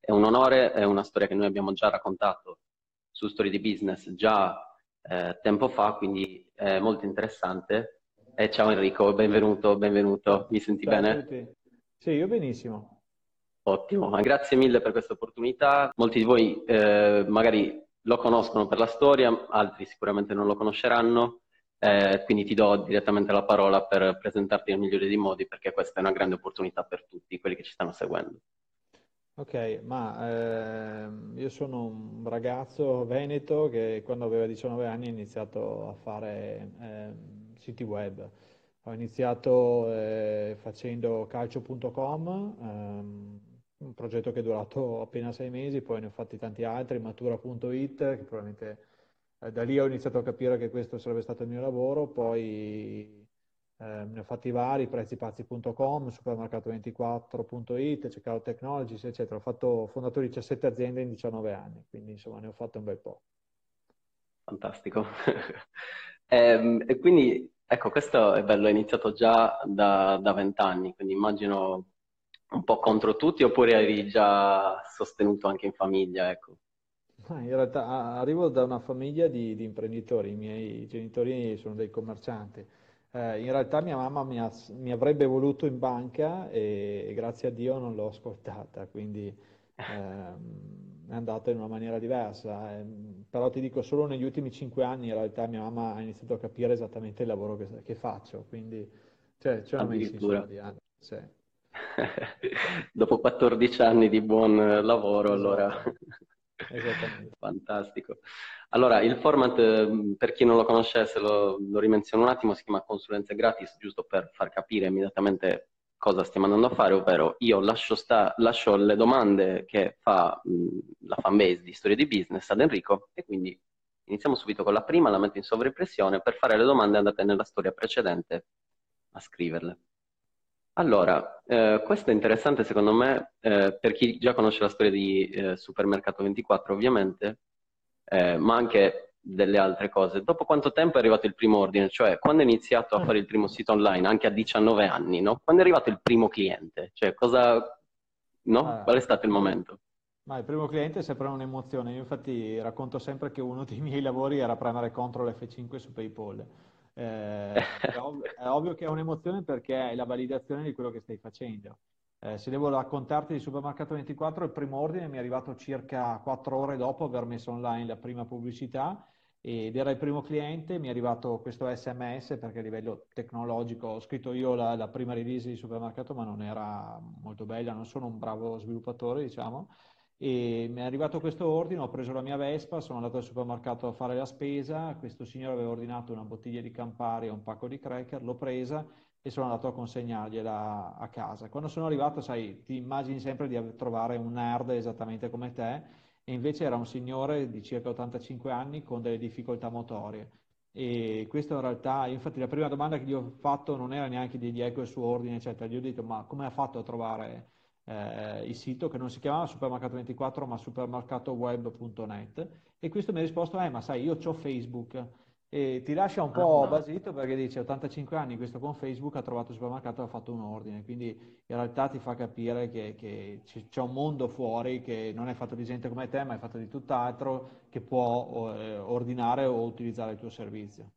è un onore, è una storia che noi abbiamo già raccontato su Storie di Business già tempo fa, quindi è molto interessante. E ciao Enrico, benvenuto, benvenuto. Mi senti Ciao a bene? tutti. Sì, io benissimo. Ottimo, ma grazie mille per questa opportunità. Molti di voi magari lo conoscono per la storia, altri sicuramente non lo conosceranno, quindi ti do direttamente la parola per presentarti nel migliore dei modi, perché questa è una grande opportunità per tutti quelli che ci stanno seguendo. Ok, io sono un ragazzo veneto che quando aveva 19 anni ha iniziato a fare siti web. Ho iniziato facendo calcio.com, un progetto che è durato appena 6 mesi, poi ne ho fatti tanti altri, matura.it, che probabilmente da lì ho iniziato a capire che questo sarebbe stato il mio lavoro, poi ne ho fatti vari, prezipazzi.com, supermercato24.it, Checkout Technologies, eccetera. Ho fondato 17 aziende in 19 anni, quindi insomma ne ho fatto un bel po'. Fantastico. E quindi, ecco, questo è bello, è iniziato già da 20 anni, quindi immagino un po' contro tutti, oppure eri già sostenuto anche in famiglia, ecco. In realtà arrivo da una famiglia di imprenditori, i miei genitori sono dei commercianti. In realtà mia mamma mi avrebbe voluto in banca e grazie a Dio non l'ho ascoltata, quindi è andata in una maniera diversa. Però ti dico, solo negli ultimi 5 anni in realtà mia mamma ha iniziato a capire esattamente il lavoro che faccio, quindi ci hanno messo insomma Addirittura. di anni. Sì, Dopo 14 anni di buon lavoro, allora esatto, esattamente. fantastico. Allora, il format, per chi non lo conoscesse, lo rimenziono un attimo, si chiama consulenze gratis, giusto per far capire immediatamente cosa stiamo andando a fare, ovvero io lascio le domande che fa la fanbase di Storie di Business ad Enrico e quindi iniziamo subito con la prima, la metto in sovraimpressione, per fare le domande andate nella storia precedente a scriverle. Allora, questo è interessante secondo me per chi già conosce la storia di Supermercato 24 ovviamente, ma anche delle altre cose. Dopo quanto tempo è arrivato il primo ordine? Cioè, quando hai iniziato a fare il primo sito online, anche a 19 anni, no? Quando è arrivato il primo cliente? Cioè, no? Qual è Il stato il primo, momento? il primo cliente è sempre un'emozione. Io infatti racconto sempre che uno dei miei lavori era premere CTRL F5 su PayPal. È ovvio che è un'emozione perché è la validazione di quello che stai facendo. Se devo raccontarti di Supermercato 24, il primo ordine mi è arrivato circa 4 ore dopo aver messo online la prima pubblicità ed era il primo cliente, mi è arrivato questo SMS perché a livello tecnologico ho scritto io la prima release di Supermercato ma non era molto bella, non sono un bravo sviluppatore diciamo, e mi è arrivato questo ordine, ho preso la mia Vespa, sono andato al supermercato a fare la spesa, questo signore aveva ordinato una bottiglia di Campari e un pacco di cracker, l'ho presa e sono andato a consegnargliela a casa. Quando sono arrivato, sai, ti immagini sempre di trovare un nerd esattamente come te, e invece era un signore di circa 85 anni con delle difficoltà motorie. E questo in realtà, infatti la prima domanda che gli ho fatto non era neanche di ecco il suo ordine, eccetera, gli ho detto ma come ha fatto a trovare il sito che non si chiamava Supermercato 24 ma supermercatoweb.net e questo mi ha risposto, ma sai, io ho Facebook e ti lascia un po' Ah. basito perché dice 85 anni, questo con Facebook ha trovato il supermercato e ha fatto un ordine, quindi in realtà ti fa capire che c'è un mondo fuori che non è fatto di gente come te, ma è fatto di tutt'altro che può ordinare o utilizzare il tuo servizio.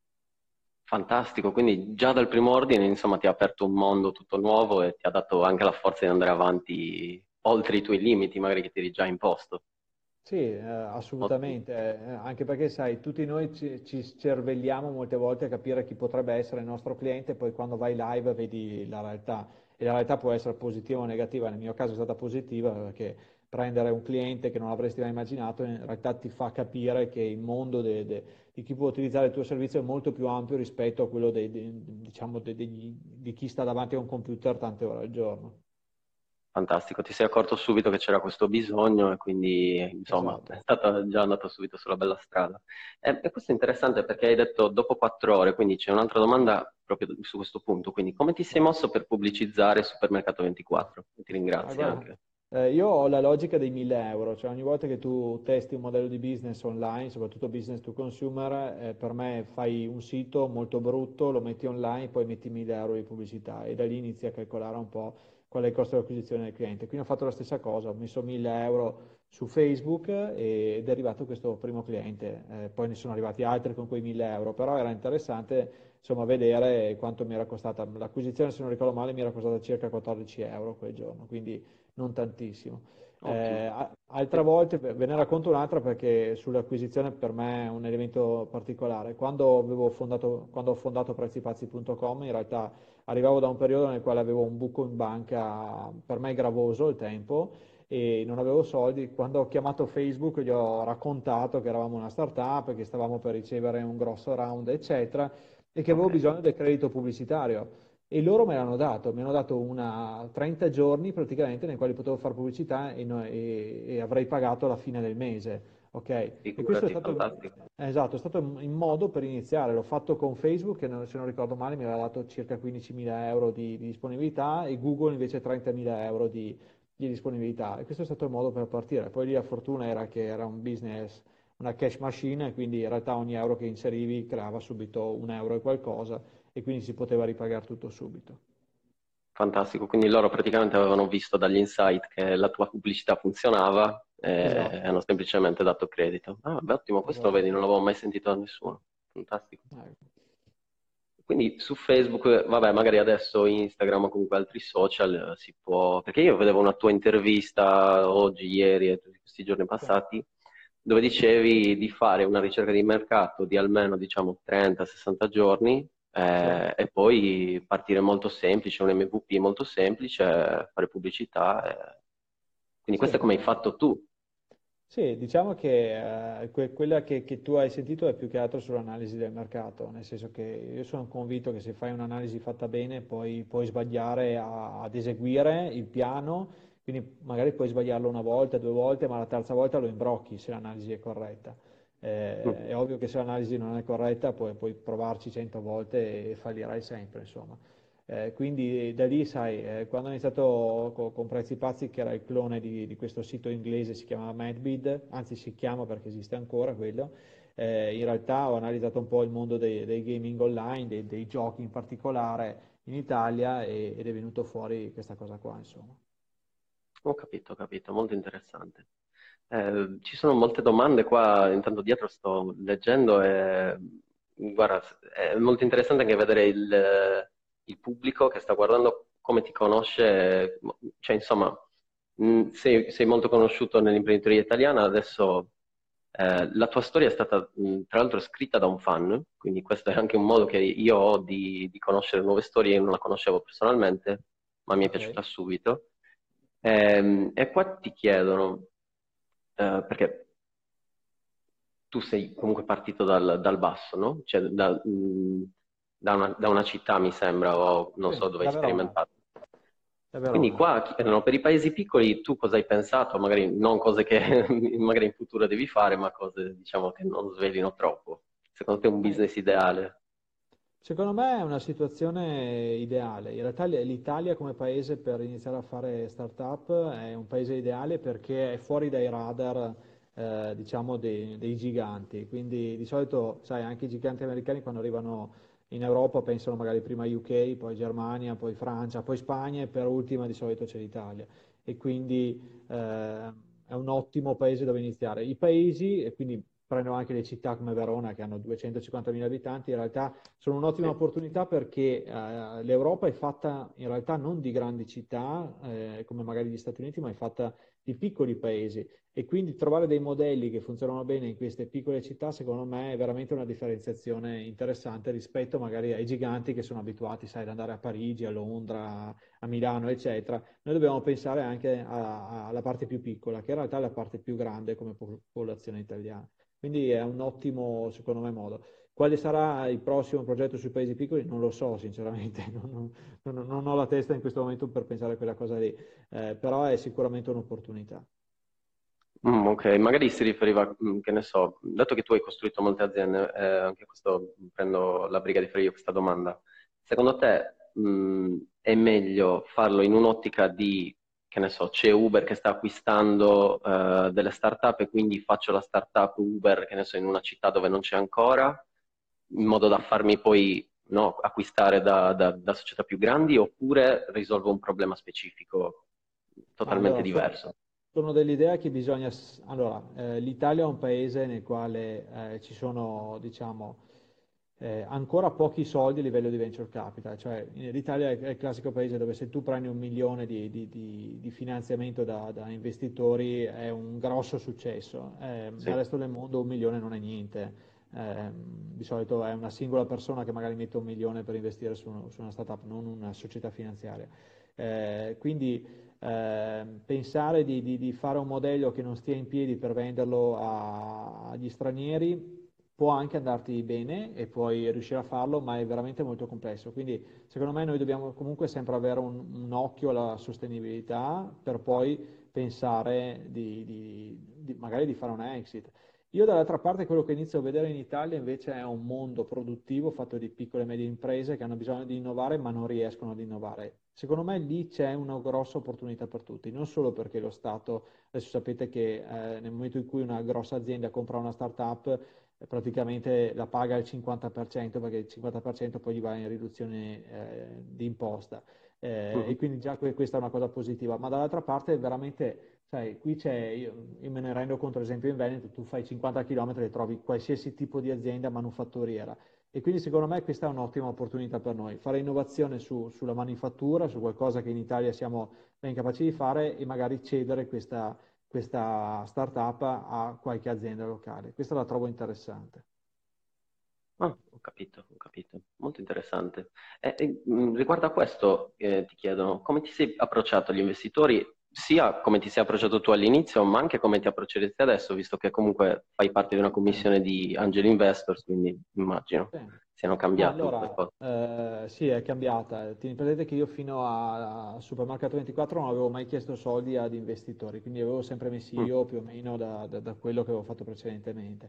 Fantastico, quindi già dal primo ordine, insomma, ti ha aperto un mondo tutto nuovo e ti ha dato anche la forza di andare avanti oltre i tuoi limiti, magari che ti eri già imposto. Sì, Ottimo. assolutamente, anche perché sai, tutti noi ci cervelliamo molte volte a capire chi potrebbe essere il nostro cliente, poi quando vai live vedi la realtà e la realtà può essere positiva o negativa, nel mio caso è stata positiva perché prendere un cliente che non avresti mai immaginato in realtà ti fa capire che il mondo di chi può utilizzare il tuo servizio è molto più ampio rispetto a quello diciamo, di chi sta davanti a un computer tante ore al giorno. Fantastico, ti sei accorto subito che c'era questo bisogno e quindi, insomma, è Esatto. stata già andato subito sulla bella strada. E questo è interessante perché hai detto dopo 4 ore, quindi c'è un'altra domanda proprio su questo punto. Quindi, come ti sei Vai. mosso per pubblicizzare Supermercato 24? Ti ringrazio Guarda, anche. io ho la logica dei 1000 euro, cioè ogni volta che tu testi un modello di business online, soprattutto business to consumer, per me fai un sito molto brutto, lo metti online, poi metti 1000 euro di pubblicità e da lì inizi a calcolare un po' qual è il costo di acquisizione del cliente. Quindi ho fatto la stessa cosa, ho messo 1000 euro su Facebook ed è arrivato questo primo cliente. Poi ne sono arrivati altri con quei 1000 euro, però era interessante insomma vedere quanto mi era costata. L'acquisizione, se non ricordo male, mi era costata circa 14 euro quel giorno, quindi non tantissimo. Ottimo. Altre volte ve ne racconto un'altra perché sull'acquisizione per me è un elemento particolare. Quando ho fondato prezipazzi.com, in realtà arrivavo da un periodo nel quale avevo un buco in banca per me gravoso il tempo e non avevo soldi. Quando ho chiamato Facebook gli ho raccontato che eravamo una startup, che stavamo per ricevere un grosso round, eccetera, e che avevo Ok. bisogno del credito pubblicitario. E loro me l'hanno dato, mi hanno dato una 30 giorni praticamente nei quali potevo fare pubblicità e avrei pagato alla fine del mese. Ok? E questo è Figurati, stato, fantastico. esatto, è stato in modo per iniziare. L'ho fatto con Facebook, che se non ricordo male mi aveva dato circa 15.000 euro di disponibilità e Google invece 30.000 euro di disponibilità. E questo è stato il modo per partire. Poi lì la fortuna era che era un business, una cash machine, quindi in realtà ogni euro che inserivi creava subito un euro e qualcosa e quindi si poteva ripagare tutto subito. Fantastico, quindi loro praticamente avevano visto dagli insight che la tua pubblicità funzionava e Esatto, hanno semplicemente dato credito. Ah, beh, ottimo, questo lo vedi, non esatto. l'avevo mai sentito da nessuno. Fantastico. Ecco. Quindi su Facebook, vabbè, magari adesso Instagram o comunque altri social si può... Perché io vedevo una tua intervista oggi, ieri e tutti questi giorni Sì, passati dove dicevi di fare una ricerca di mercato di almeno, diciamo, 30-60 giorni sì, e poi partire molto semplice, un MVP molto semplice, fare pubblicità. Quindi questo è sì. come hai fatto tu. Sì, diciamo che quella che tu hai sentito è più che altro sull'analisi del mercato, nel senso che io sono convinto che se fai un'analisi fatta bene poi puoi sbagliare ad eseguire il piano, quindi magari puoi sbagliarlo una volta, due volte, ma la terza volta lo imbrocchi se l'analisi è corretta. Mm. È ovvio che se l'analisi non è corretta puoi provarci 100 volte e fallirai sempre, insomma. Quindi da lì, sai, quando ho iniziato con Prezzi Pazzi, che era il clone di questo sito inglese, si chiamava Madbid, anzi si chiama perché esiste ancora quello, in realtà ho analizzato un po' il mondo dei gaming online, dei giochi in particolare in Italia ed è venuto fuori questa cosa qua, insomma. Ho capito, molto interessante. Ci sono molte domande qua, intanto dietro sto leggendo e guarda, è molto interessante anche vedere il pubblico che sta guardando come ti conosce, cioè insomma, sei molto conosciuto nell'imprenditoria italiana, adesso la tua storia è stata tra l'altro scritta da un fan, quindi questo è anche un modo che io ho di conoscere nuove storie, io non la conoscevo personalmente, ma mi è Ok, piaciuta subito. E qua ti chiedono, perché tu sei comunque partito dal basso, no? Cioè da una città, mi sembra, o non sì, so dove hai da Verona, sperimentato. da Quindi Verona. qua chiedono per i paesi piccoli tu cosa hai pensato, magari non cose che magari in futuro devi fare, ma cose diciamo che non svelino troppo. Secondo te è un Eh, business ideale? Secondo me è una situazione ideale. In realtà l'Italia come paese per iniziare a fare startup è un paese ideale perché è fuori dai radar, diciamo, dei giganti. Quindi di solito, sai, anche i giganti americani quando arrivano in Europa pensano magari prima UK, poi Germania, poi Francia, poi Spagna e per ultima di solito c'è l'Italia. E quindi è un ottimo paese dove iniziare. I paesi, e quindi prendo anche le città come Verona che hanno 250.000 abitanti, in realtà sono un'ottima Sì. opportunità perché l'Europa è fatta in realtà non di grandi città come magari gli Stati Uniti, ma è fatta di piccoli paesi e quindi trovare dei modelli che funzionano bene in queste piccole città, secondo me, è veramente una differenziazione interessante rispetto magari ai giganti che sono abituati, sai, ad andare a Parigi, a Londra, a Milano, eccetera. Noi dobbiamo pensare anche alla parte più piccola, che in realtà è la parte più grande come popolazione italiana. Quindi è un ottimo, secondo me, modo. Quale sarà il prossimo progetto sui paesi piccoli? Non lo so, sinceramente, non ho la testa in questo momento per pensare a quella cosa lì, però è sicuramente un'opportunità. Ok, magari si riferiva, che ne so, dato che tu hai costruito molte aziende, anche questo prendo la briga di fare io questa domanda. Secondo te, è meglio farlo in un'ottica di, che ne so, c'è Uber che sta acquistando delle start-up e quindi faccio la start-up Uber, che ne so, in una città dove non c'è ancora, in Sì. modo da farmi poi no, acquistare da società più grandi oppure risolve un problema specifico Ma totalmente allora, diverso? sono dell'idea che bisogna... Allora, l'Italia è un paese nel quale ci sono, diciamo, ancora pochi soldi a livello di venture capital. Cioè, l'Italia è il classico paese dove se tu prendi 1 milione di finanziamento da investitori è un grosso successo. Nel Sì. resto del mondo 1 milione non è niente. Di solito è una singola persona che magari mette 1 milione per investire su una startup, non una società finanziaria. Quindi pensare di fare un modello che non stia in piedi per venderlo agli stranieri può anche andarti bene e puoi riuscire a farlo, ma è veramente molto complesso. Quindi secondo me noi dobbiamo comunque sempre avere un occhio alla sostenibilità per poi pensare magari di fare una exit. Io dall'altra parte quello che inizio a vedere in Italia invece è un mondo produttivo fatto di piccole e medie imprese che hanno bisogno di innovare ma non riescono ad innovare. Secondo me lì c'è una grossa opportunità per tutti, non solo perché lo Stato, adesso sapete che nel momento in cui una grossa azienda compra una startup praticamente la paga al 50% perché il 50% poi gli va in riduzione di imposta. E Mhm. quindi già questa è una cosa positiva, ma dall'altra parte veramente, sai, qui c'è, io me ne rendo conto, ad esempio in Veneto, tu fai 50 km e trovi qualsiasi tipo di azienda manufatturiera e quindi secondo me questa è un'ottima opportunità per noi, fare innovazione sulla manifattura, su qualcosa che in Italia siamo ben capaci di fare e magari cedere questa startup a qualche azienda locale. Questa la trovo interessante. Ah, ho capito, ho capito. Molto interessante. Riguardo a questo, ti chiedono come ti sei approcciato agli investitori, sia come ti sei approcciato tu all'inizio, ma anche come ti approcceresti adesso, visto che comunque fai parte di una commissione di angel investors, quindi immagino Sì. siano Ma cambiate un po' le allora, cose. sì, è cambiata. Tieni presente che io fino a Supermercato 24 non avevo mai chiesto soldi ad investitori, quindi avevo sempre messi Mm, io più o meno da quello che avevo fatto precedentemente.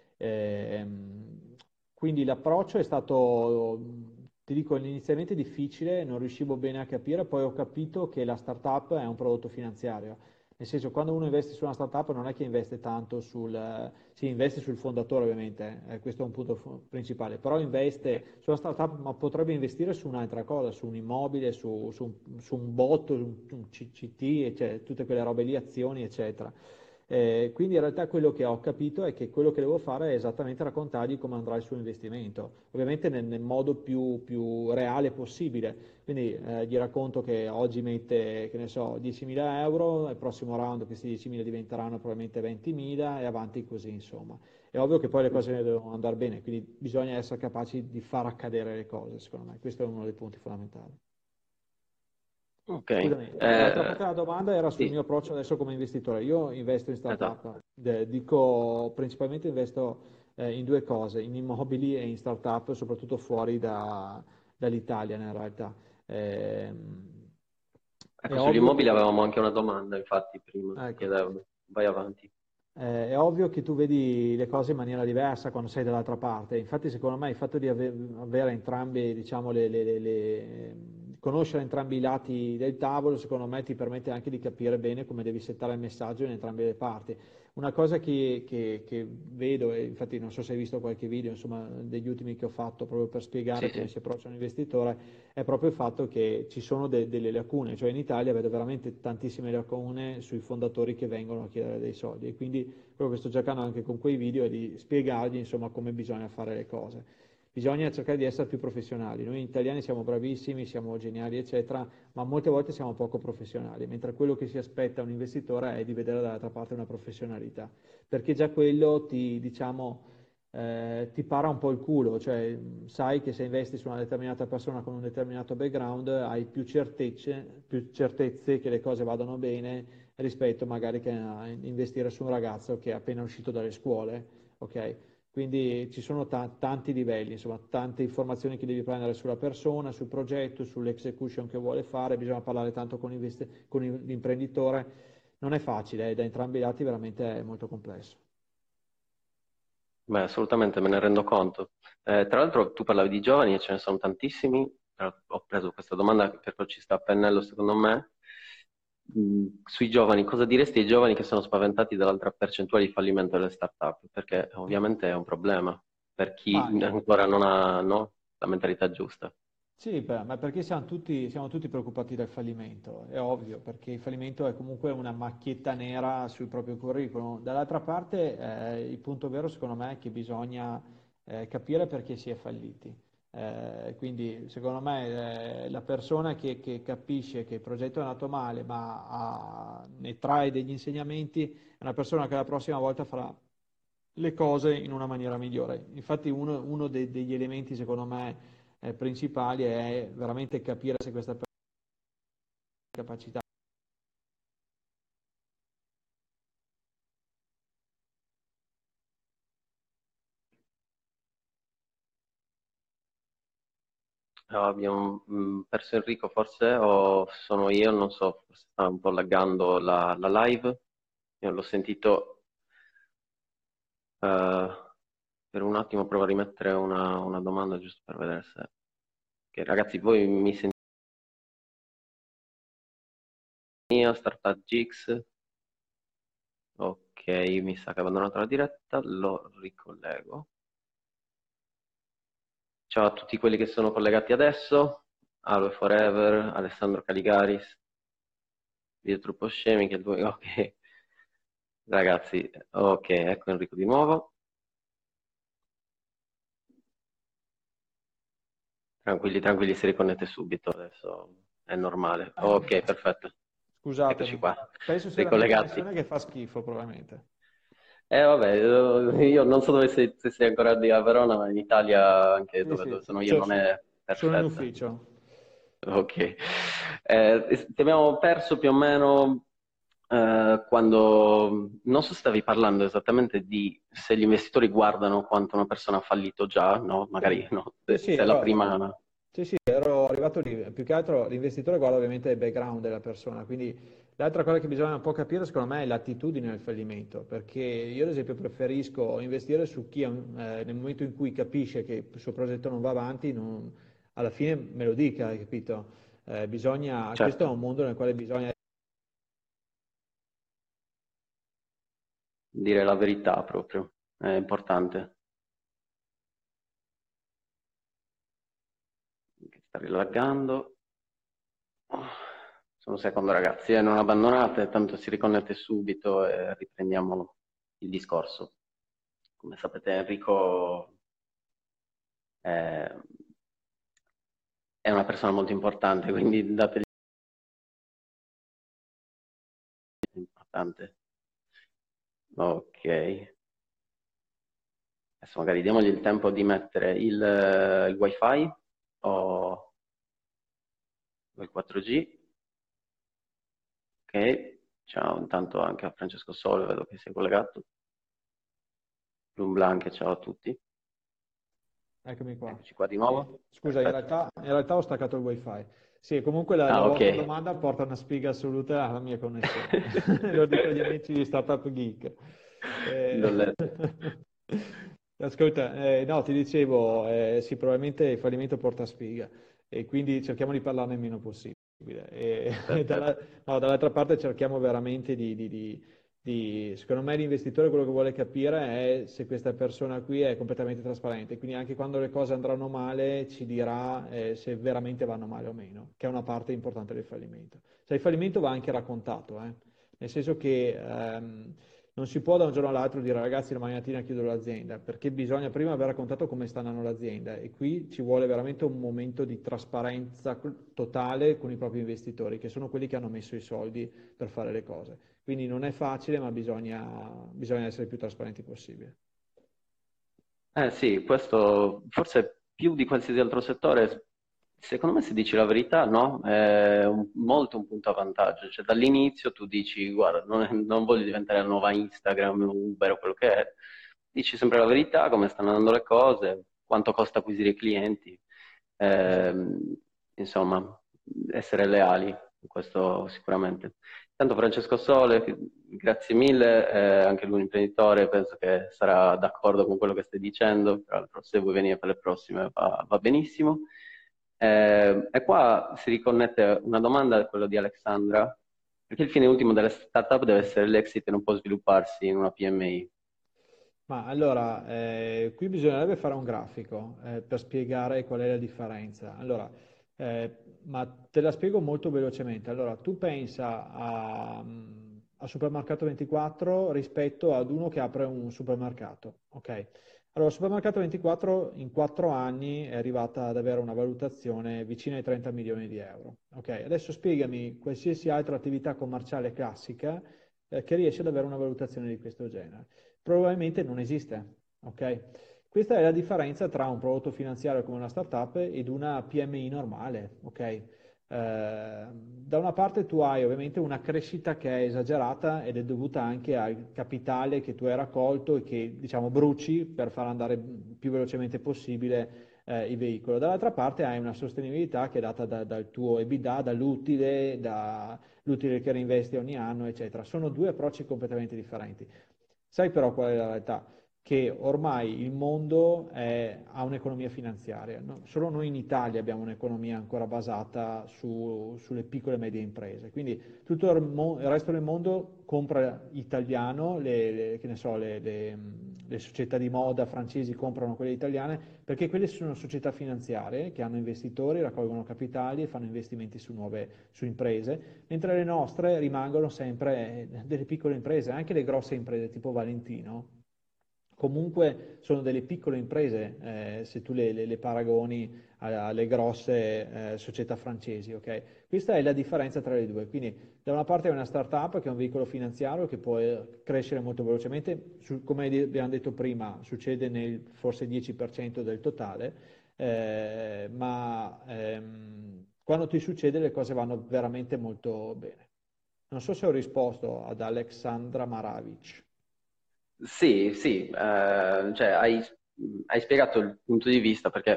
Ehm, quindi l'approccio è stato, ti dico, inizialmente difficile, non riuscivo bene a capire, poi ho capito che la startup è un prodotto finanziario. Nel senso, quando uno investe su una startup non è che investe tanto sì, investe sul fondatore ovviamente, questo è un punto principale, però investe sulla startup, ma potrebbe investire su un'altra cosa, su un immobile, su un botto, su un CCT, cioè, tutte quelle robe lì, azioni, eccetera. Quindi in realtà quello che ho capito è che quello che devo fare è esattamente raccontargli come andrà il suo investimento, ovviamente nel modo più reale possibile. Quindi gli racconto che oggi mette, che ne so, 10.000 euro, al prossimo round questi 10.000 diventeranno probabilmente 20.000 e avanti così, insomma. È ovvio che poi le mm. cose devono andare bene, quindi bisogna essere capaci di far accadere le cose, secondo me. Questo è uno dei punti fondamentali. Ok, Scusami, l'altra parte della domanda era sul sì, mio approccio adesso come investitore. Io investo in esatto. startup, dico principalmente investo in due cose, in immobili e in startup, soprattutto fuori dall'Italia in realtà. Ehm, è Ecco, sugli ovvio immobili che avevamo anche una domanda, infatti, prima ti ecco, chiedevo. Vai avanti. è ovvio che tu vedi le cose in maniera diversa quando sei dall'altra parte. Infatti, secondo me, il fatto di avere entrambi, diciamo, conoscere entrambi i lati del tavolo, secondo me, ti permette anche di capire bene come devi settare il messaggio in entrambe le parti. Una cosa che vedo, e infatti non so se hai visto qualche video, insomma, degli ultimi che ho fatto proprio per spiegare Sì, come sì. si approccia un investitore, è proprio il fatto che ci sono delle lacune, cioè in Italia vedo veramente tantissime lacune sui fondatori che vengono a chiedere dei soldi e quindi quello che sto cercando anche con quei video è di spiegargli insomma come bisogna fare le cose. Bisogna cercare di essere più professionali. Noi italiani siamo bravissimi, siamo geniali, eccetera, ma molte volte siamo poco professionali, mentre quello che si aspetta un investitore è di vedere dall'altra parte una professionalità, perché già quello ti, diciamo, ti para un po' il culo, cioè sai che se investi su una determinata persona con un determinato background hai più certezze che le cose vadano bene rispetto magari che a investire su un ragazzo che è appena uscito dalle scuole, ok? Quindi ci sono tanti livelli, insomma, tante informazioni che devi prendere sulla persona, sul progetto, sull'execution che vuole fare, bisogna parlare tanto con l'imprenditore. Non è facile, da entrambi i lati veramente è molto complesso. Beh, assolutamente me ne rendo conto. Tra l'altro tu parlavi di giovani e ce ne sono tantissimi. Ho preso questa domanda perché ci sta a pennello secondo me. Sui giovani, cosa diresti ai giovani che sono spaventati dall'altra percentuale di fallimento delle start-up? Perché ovviamente è un problema per chi Ma ancora non ha, no, la mentalità giusta. Sì, ma perché siamo tutti preoccupati dal fallimento, è ovvio, perché il fallimento è comunque una macchietta nera sul proprio curriculum. Dall'altra parte, il punto vero secondo me è che bisogna capire perché si è falliti. Quindi secondo me la persona che capisce che il progetto è andato male, ma ne trae degli insegnamenti, è una persona che la prossima volta farà le cose in una maniera migliore. Infatti uno degli elementi secondo me principali è veramente capire se questa persona ha capacità. No, abbiamo perso Enrico forse, o sono io, non so, forse sta un po' laggando la live. Io l'ho sentito per un attimo, provo a rimettere una domanda giusto per vedere se... Che, ragazzi, voi mi sentite? Startup Gix? Ok, mi sa che ha abbandonato la diretta, lo ricollego. Ciao a tutti quelli che sono collegati adesso, Aloe Forever, Alessandro Caligaris, Video Troppo Scemi, che ok, ragazzi, ok, ecco Enrico di nuovo. Tranquilli, tranquilli, si riconnette subito, adesso è normale. Ok, perfetto, eccoci Scusatemi, qua, penso sia la mia ricollegati. connessione che fa schifo probabilmente. Vabbè, io non so dove se sei ancora di a Verona, ma in Italia, anche Sì, dove sì, sono io, cioè, non è sono in perfetta. ufficio. Ok. Ti abbiamo perso più o meno quando, non so se stavi parlando esattamente di se gli investitori guardano quanto una persona ha fallito già, no? Magari Sì, no, sì, se sì, se è la prima... ero arrivato lì. Più che altro l'investitore guarda ovviamente il background della persona, quindi l'altra cosa che bisogna un po' capire secondo me è l'attitudine al fallimento, perché io ad esempio preferisco investire su chi nel momento in cui capisce che il suo progetto non va avanti, alla fine me lo dica, hai capito? Questo è Certo, un mondo nel quale bisogna... dire la verità proprio, è importante. Che sta rilaggando. Sono un secondo ragazzi, non abbandonate, tanto si riconnette subito e riprendiamo il discorso. Come sapete Enrico è, è una persona molto importante, quindi dategli importante. Ok, adesso magari diamogli il tempo di mettere il wifi o il 4G. Ok, ciao intanto anche a Francesco Sole, vedo che sei collegato. Blanc, ciao a tutti. Eccomi qua. Eccoci qua di nuovo. Scusa, Perfetto. in realtà ho staccato il wifi. Sì, comunque la Ah, ok. vostra domanda porta una sfiga assoluta alla mia connessione. Lo dico agli amici di Startup Geek. Non Eh, le- Ascolta, no, ti dicevo, sì, probabilmente il fallimento porta sfiga e quindi cerchiamo di parlarne il meno possibile. E Perfetto. no, dall'altra parte cerchiamo veramente secondo me l'investitore quello che vuole capire è se questa persona qui è completamente trasparente, quindi anche quando le cose andranno male ci dirà se veramente vanno male o meno, che è una parte importante del fallimento. Cioè il fallimento va anche raccontato, nel senso che non si può da un giorno all'altro dire ragazzi domani mattina chiudo l'azienda, perché bisogna prima aver raccontato come sta andando l'azienda e qui ci vuole veramente un momento di trasparenza totale con i propri investitori, che sono quelli che hanno messo i soldi per fare le cose. Quindi non è facile, ma bisogna essere il più trasparenti possibile. Sì, questo forse più di qualsiasi altro settore, secondo me se dici la verità, no? È molto un punto a vantaggio. Cioè dall'inizio tu dici, guarda, non voglio diventare la nuova Instagram, Uber o quello che è. Dici sempre la verità, come stanno andando le cose, quanto costa acquisire i clienti. Esatto. Ehm, insomma, essere leali, questo sicuramente. Tanto Francesco Sole, grazie mille, anche lui un imprenditore, penso che sarà d'accordo con quello che stai dicendo, tra l'altro se vuoi venire per le prossime va benissimo. E qua si riconnette una domanda, quella di Alexandra, perché il fine ultimo delle startup deve essere l'exit e non può svilupparsi in una PMI? Ma allora, qui bisognerebbe fare un grafico per spiegare qual è la differenza. Allora, ma te la spiego molto velocemente. Allora, tu pensa a Supermercato 24 rispetto ad uno che apre un supermercato, ok? Allora, Supermercato 24 in 4 anni è arrivata ad avere una valutazione vicina ai 30 milioni di euro. Ok, adesso spiegami qualsiasi altra attività commerciale classica che riesce ad avere una valutazione di questo genere. Probabilmente non esiste, ok? Questa è la differenza tra un prodotto finanziario come una startup ed una PMI normale, ok? Da una parte tu hai ovviamente una crescita che è esagerata ed è dovuta anche al capitale che tu hai raccolto e che diciamo bruci per far andare più velocemente possibile il veicolo. Dall'altra parte hai una sostenibilità che è data dal tuo EBITDA, dall'utile che reinvesti ogni anno, eccetera. Sono due approcci completamente differenti. Sai però qual è la realtà? Che ormai il mondo ha un'economia finanziaria. Solo noi in Italia abbiamo un'economia ancora basata sulle piccole e medie imprese. Quindi tutto il resto del mondo compra italiano, che ne so, le società di moda francesi comprano quelle italiane perché quelle sono società finanziarie che hanno investitori, raccolgono capitali e fanno investimenti su imprese, mentre le nostre rimangono sempre delle piccole imprese, anche le grosse imprese tipo Valentino. Comunque sono delle piccole imprese, se tu le paragoni alle grosse società francesi, ok? Questa è la differenza tra le due. Quindi da una parte è una startup che è un veicolo finanziario che può crescere molto velocemente, come abbiamo detto prima, succede nel forse 10% del totale, ma quando ti succede le cose vanno veramente molto bene. Non so se ho risposto ad Alexandra Maravic. Sì, sì, cioè hai spiegato il punto di vista perché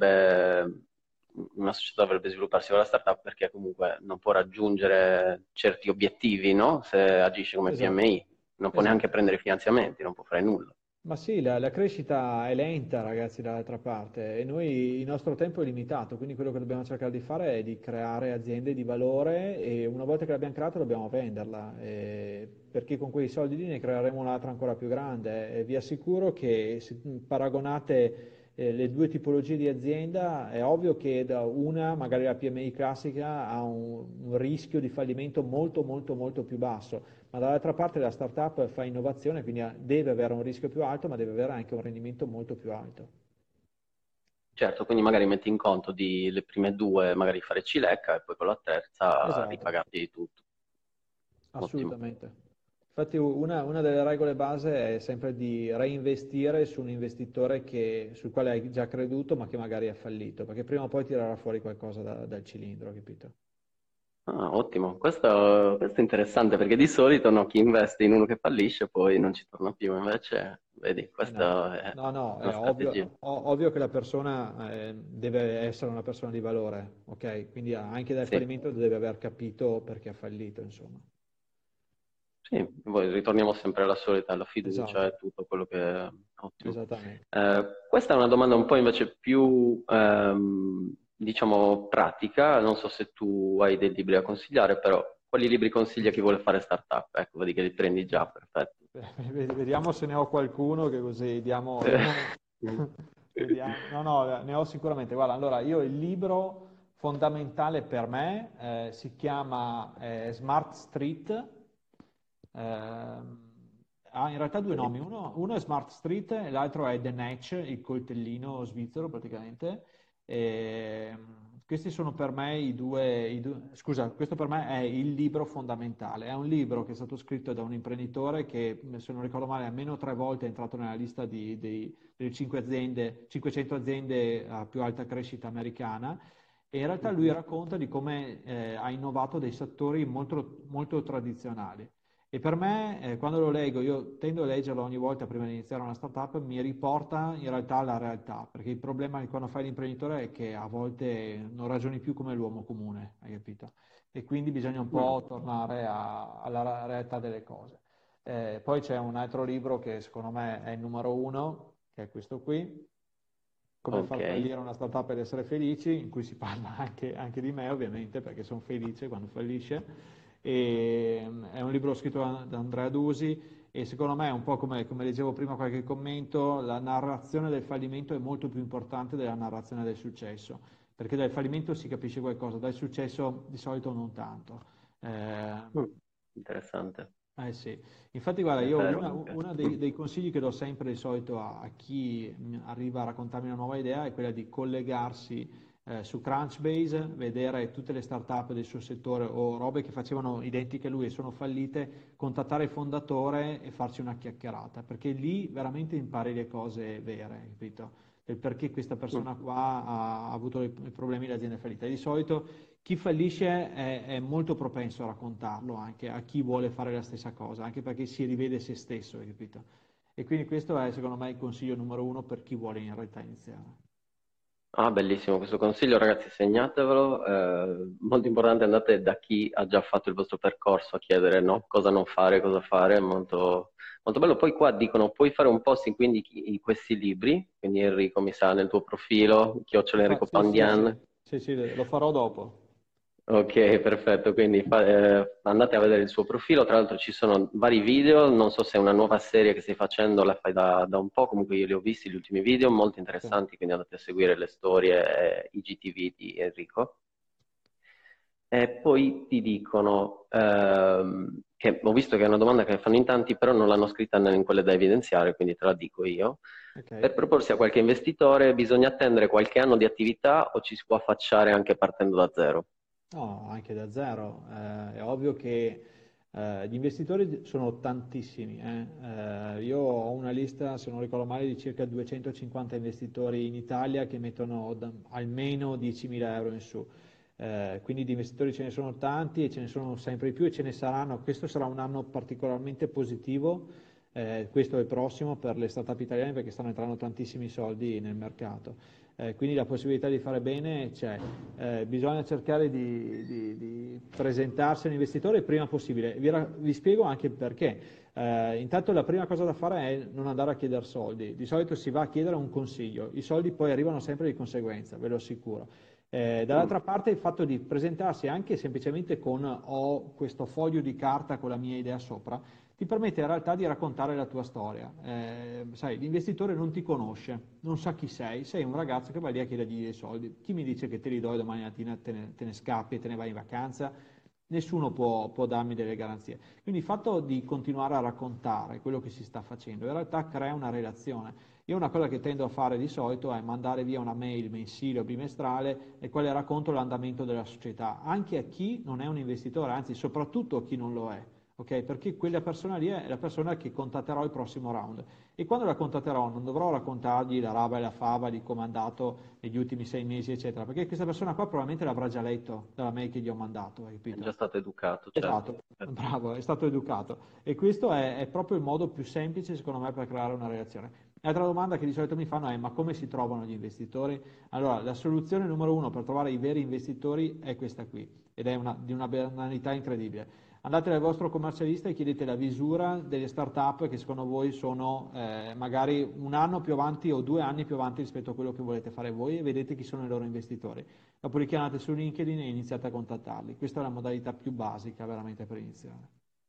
una società dovrebbe svilupparsi con la startup perché comunque non può raggiungere certi obiettivi, no? Se agisce come Esatto, PMI, non può neanche esatto. prendere finanziamenti, non può fare nulla. Ma sì, la crescita è lenta, ragazzi, dall'altra parte, e noi il nostro tempo è limitato, quindi quello che dobbiamo cercare di fare è di creare aziende di valore e una volta che l'abbiamo creata dobbiamo venderla, perché con quei soldi lì ne creeremo un'altra ancora più grande. E vi assicuro che se paragonate le due tipologie di azienda, è ovvio che da una, magari la PMI classica, ha un rischio di fallimento molto molto molto più basso, ma dall'altra parte la startup fa innovazione, quindi deve avere un rischio più alto, ma deve avere anche un rendimento molto più alto. Certo, quindi magari metti in conto di le prime due, magari fare cilecca e poi con la terza Esatto, ripagarti di tutto. Ottimo. assolutamente. Infatti una delle regole base è sempre di reinvestire su un investitore sul quale hai già creduto, ma che magari ha fallito, perché prima o poi tirerà fuori qualcosa dal cilindro, capito? Ah, ottimo, questo è interessante perché di solito no, chi investe in uno che fallisce poi non ci torna più, invece vedi, No, questa è no, no, una è strategia. ovvio che la persona deve essere una persona di valore, ok? Quindi anche dal Sì, fallimento deve aver capito perché ha fallito, insomma. sì, poi ritorniamo sempre alla solita, alla fiducia Esatto, e tutto quello che è ottimo. esattamente. Questa è una domanda un po' invece più, diciamo, pratica, non so se tu hai dei libri da consigliare, però quali libri consigli a chi vuole fare startup? Ecco, vedi che li prendi già, perfetto. Vediamo se ne ho qualcuno che così diamo. Vediamo. No, no, ne ho sicuramente. Guarda, allora io il libro fondamentale per me si chiama Smart Street. Ha in realtà due Ok. nomi, uno è Smart Street e l'altro è The Natch, il coltellino svizzero praticamente. Questi sono per me scusa, questo per me è il libro fondamentale. È un libro che è stato scritto da un imprenditore che, se non ricordo male, almeno 3 volte è entrato nella lista delle 500 aziende a più alta crescita americana. E in realtà lui Mhm. racconta di come ha innovato dei settori molto, molto tradizionali. E per me, quando lo leggo, io tendo a leggerlo ogni volta prima di iniziare una startup, mi riporta in realtà alla realtà, perché il problema di quando fai l'imprenditore è che a volte non ragioni più come l'uomo comune, hai capito? E quindi bisogna un Mm. po' tornare alla realtà delle cose. Poi c'è un altro libro che secondo me è il numero uno, che è questo qui, Come Ok. far fallire una startup ed essere felici, in cui si parla anche di me ovviamente, perché sono felice quando fallisce. È un libro scritto da Andrea Dusi E secondo me, un po' come leggevo prima qualche commento, la narrazione del fallimento è molto più importante della narrazione del successo, perché dal fallimento si capisce qualcosa, dal successo di solito non tanto. Mm, interessante, Sì, infatti guarda, è io vero. uno dei consigli che do sempre di solito a chi arriva a raccontarmi una nuova idea è quella di collegarsi su Crunchbase, vedere tutte le start-up del suo settore o robe che facevano identiche a lui e sono fallite, contattare il fondatore e farci una chiacchierata, perché lì veramente impari le cose vere, capito? Del perché questa Mm. persona qua ha avuto i problemi, l'azienda è fallita. E di solito chi fallisce è molto propenso a raccontarlo anche a chi vuole fare la stessa cosa, anche perché si rivede se stesso, hai capito? E quindi questo è secondo me il consiglio numero uno per chi vuole in realtà iniziare. Ah, bellissimo questo consiglio, ragazzi, segnatevelo. Molto importante, andate da chi ha già fatto il vostro percorso a chiedere, no? Cosa non fare, cosa fare, molto, molto bello. Poi qua dicono, puoi fare un posting quindi in questi libri, quindi Enrico mi sa nel tuo profilo, chiocciola Enrico Sì, sì, Pandian. sì, sì, sì, lo farò dopo. Ok, perfetto, quindi andate a vedere il suo profilo, tra l'altro ci sono vari video, non so se è una nuova serie che stai facendo, la fai da un po', comunque io li ho visti gli ultimi video, molto Sì. interessanti, quindi andate a seguire le storie, i GTV di Enrico. E poi ti dicono, che ho visto che è una domanda che fanno in tanti, però non l'hanno scritta in quelle da evidenziare, quindi te la dico io. Ok. Per proporsi a qualche investitore bisogna attendere qualche anno di attività o ci si può affacciare anche partendo da zero? No, anche da zero. È ovvio che gli investitori sono tantissimi. Io ho una lista, se non ricordo male, di circa 250 investitori in Italia che mettono almeno 10.000 euro in su. Quindi di investitori ce ne sono tanti e ce ne sono sempre di più e ce ne saranno. Questo sarà un anno particolarmente positivo, questo è il prossimo per le start-up italiane perché stanno entrando tantissimi soldi nel mercato. Quindi la possibilità di fare bene c'è. Bisogna cercare di presentarsi all'investitore il prima possibile. Vi spiego anche perché. Intanto la prima cosa da fare è non andare a chiedere soldi. Di solito si va a chiedere un consiglio. I soldi poi arrivano sempre di conseguenza, ve lo assicuro. Mm. Dall'altra parte il fatto di presentarsi anche semplicemente con ho questo foglio di carta con la mia idea sopra, ti permette in realtà di raccontare la tua storia. Sai, l'investitore non ti conosce, non sa chi sei un ragazzo che va lì a chiedergli dei soldi. Chi mi dice che te li do e domani mattina te ne scappi e te ne vai in vacanza? Nessuno può darmi delle garanzie. Quindi il fatto di continuare a raccontare quello che si sta facendo in realtà crea una relazione. Io una cosa che tendo a fare di solito è mandare via una mail mensile o bimestrale nel quale racconto l'andamento della società, anche a chi non è un investitore, anzi soprattutto a chi non lo è. Ok? Perché quella persona lì è la persona che contatterò il prossimo round. E quando la contatterò non dovrò raccontargli la raba e la fava di come è andato negli ultimi 6 mesi, eccetera, perché questa persona qua probabilmente l'avrà già letto dalla mail che gli ho mandato, hai È già capito? stato educato, certo. Esatto, bravo, è stato educato. E questo è proprio il modo più semplice, secondo me, per creare una relazione. L'altra domanda che di solito mi fanno è: ma come si trovano gli investitori? Allora, la soluzione numero uno per trovare i veri investitori è questa qui, ed è di una banalità incredibile. Andate dal vostro commercialista e chiedete la visura delle start-up che secondo voi sono magari un anno più avanti o 2 anni più avanti rispetto a quello che volete fare voi e vedete chi sono i loro investitori. Dopodiché andate su LinkedIn e iniziate a contattarli. Questa è la modalità più basica veramente per iniziare.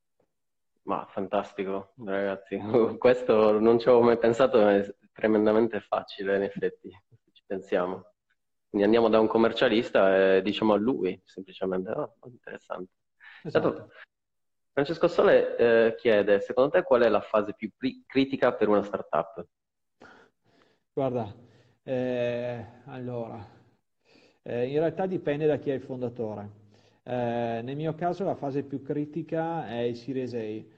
Ma fantastico, ragazzi. Questo non ci avevo mai pensato, è tremendamente facile, in effetti, se ci pensiamo. Quindi andiamo da un commercialista e diciamo a lui, semplicemente, oh, interessante. Dato- Esatto. Francesco Sole chiede, secondo te qual è la fase più critica per una startup? Guarda, allora, in realtà dipende da chi è il fondatore. Nel mio caso la fase più critica è il Series A,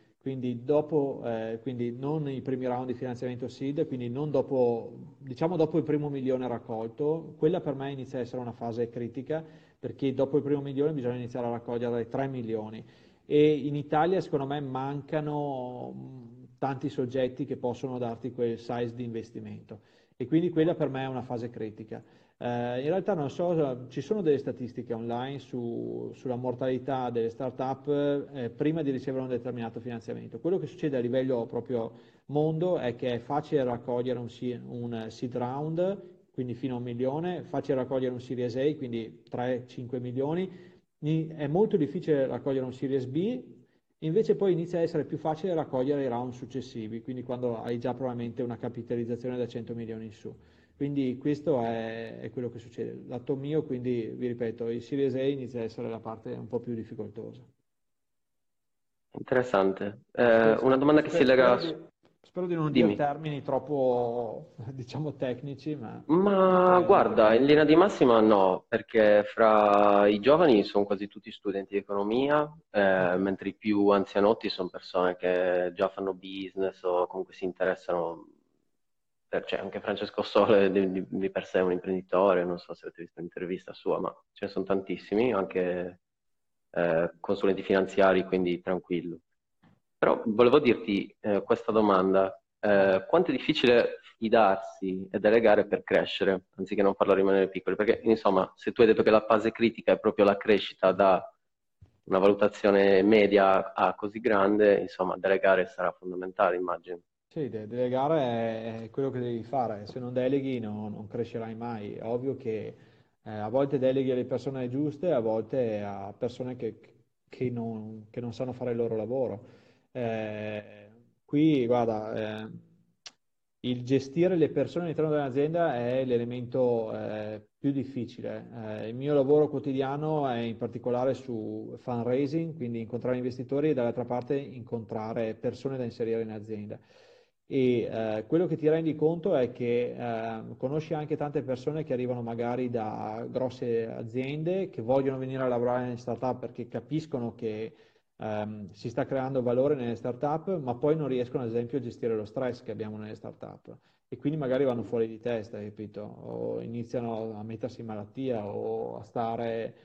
quindi non i primi round di finanziamento seed, quindi non dopo, diciamo dopo il primo milione raccolto, quella per me inizia a essere una fase critica perché dopo il primo milione bisogna iniziare a raccogliere 3 milioni e in Italia secondo me mancano tanti soggetti che possono darti quel size di investimento e quindi quella per me è una fase critica. In realtà non so, ci sono delle statistiche online sulla mortalità delle start-up prima di ricevere un determinato finanziamento. Quello che succede a livello proprio mondo è che è facile raccogliere un seed round, quindi fino a 1 milione, facile raccogliere un Series A, quindi 3-5 milioni, è molto difficile raccogliere un Series B Invece poi inizia a essere più facile raccogliere i round successivi, quindi quando hai già probabilmente una capitalizzazione da 100 milioni in su. Quindi questo è quello che succede. Lato mio, quindi vi ripeto, il Series A inizia a essere la parte un po' più difficoltosa. Interessante. Ma Una domanda che si lega... spero di non dire Dimmi. termini troppo, diciamo, tecnici, ma Ma guarda, in linea di massima no, perché fra i giovani sono quasi tutti studenti di economia, ok. mentre i più anzianotti sono persone che già fanno business o comunque si interessano. Cioè, anche Francesco Sole di per sé è un imprenditore, non so se avete visto un'intervista sua, ma ce ne sono tantissimi, anche consulenti finanziari, quindi tranquillo. Però volevo dirti questa domanda, quanto è difficile fidarsi e delegare per crescere, anziché non farlo rimanere piccoli? Perché insomma, se tu hai detto che la fase critica è proprio la crescita da una valutazione media a così grande, insomma, delegare sarà fondamentale, immagino. Sì, delegare è quello che devi fare, se non deleghi non crescerai mai. È ovvio che a volte deleghi alle persone giuste, a volte a persone che non sanno fare il loro lavoro. Qui, guarda, il gestire le persone all'interno dell'azienda è l'elemento più difficile. Il mio lavoro quotidiano è in particolare su fundraising, quindi incontrare investitori e dall'altra parte incontrare persone da inserire in azienda. E quello che ti rendi conto è che conosci anche tante persone che arrivano magari da grosse aziende che vogliono venire a lavorare in startup perché capiscono che si sta creando valore nelle startup, ma poi non riescono ad esempio a gestire lo stress che abbiamo nelle startup e quindi magari vanno fuori di testa, capito? O iniziano a mettersi in malattia o a stare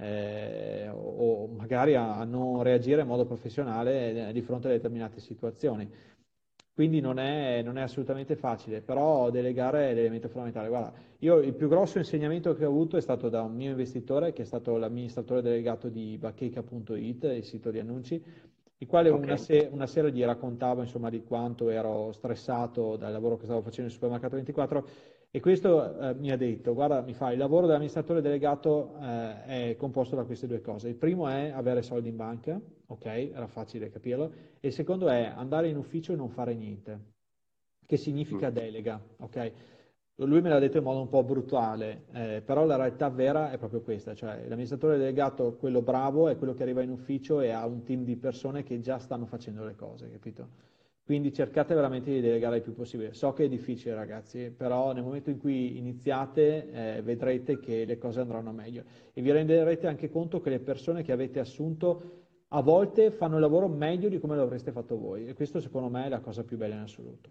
o magari a non reagire in modo professionale di fronte a determinate situazioni. Quindi non è assolutamente facile, però delegare è l'elemento fondamentale. Guarda, io il più grosso insegnamento che ho avuto è stato da un mio investitore, che è stato l'amministratore delegato di Bacheca.it, il sito di annunci, il quale Ok. una sera gli raccontavo insomma di quanto ero stressato dal lavoro che stavo facendo in Supermercato 24 e questo mi ha detto, guarda, mi fa, il lavoro dell'amministratore delegato è composto da queste due cose. Il primo è avere soldi in banca, ok, era facile capirlo, e il secondo è andare in ufficio e non fare niente, che Mm. significa delega, ok? Lui me l'ha detto in modo un po' brutale, però la realtà vera è proprio questa, cioè l'amministratore delegato, quello bravo, è quello che arriva in ufficio e ha un team di persone che già stanno facendo le cose, capito? Quindi cercate veramente di delegare il più possibile. So che è difficile, ragazzi, però nel momento in cui iniziate, vedrete che le cose andranno meglio e vi renderete anche conto che le persone che avete assunto a volte fanno il lavoro meglio di come lo avreste fatto voi e questo secondo me è la cosa più bella in assoluto.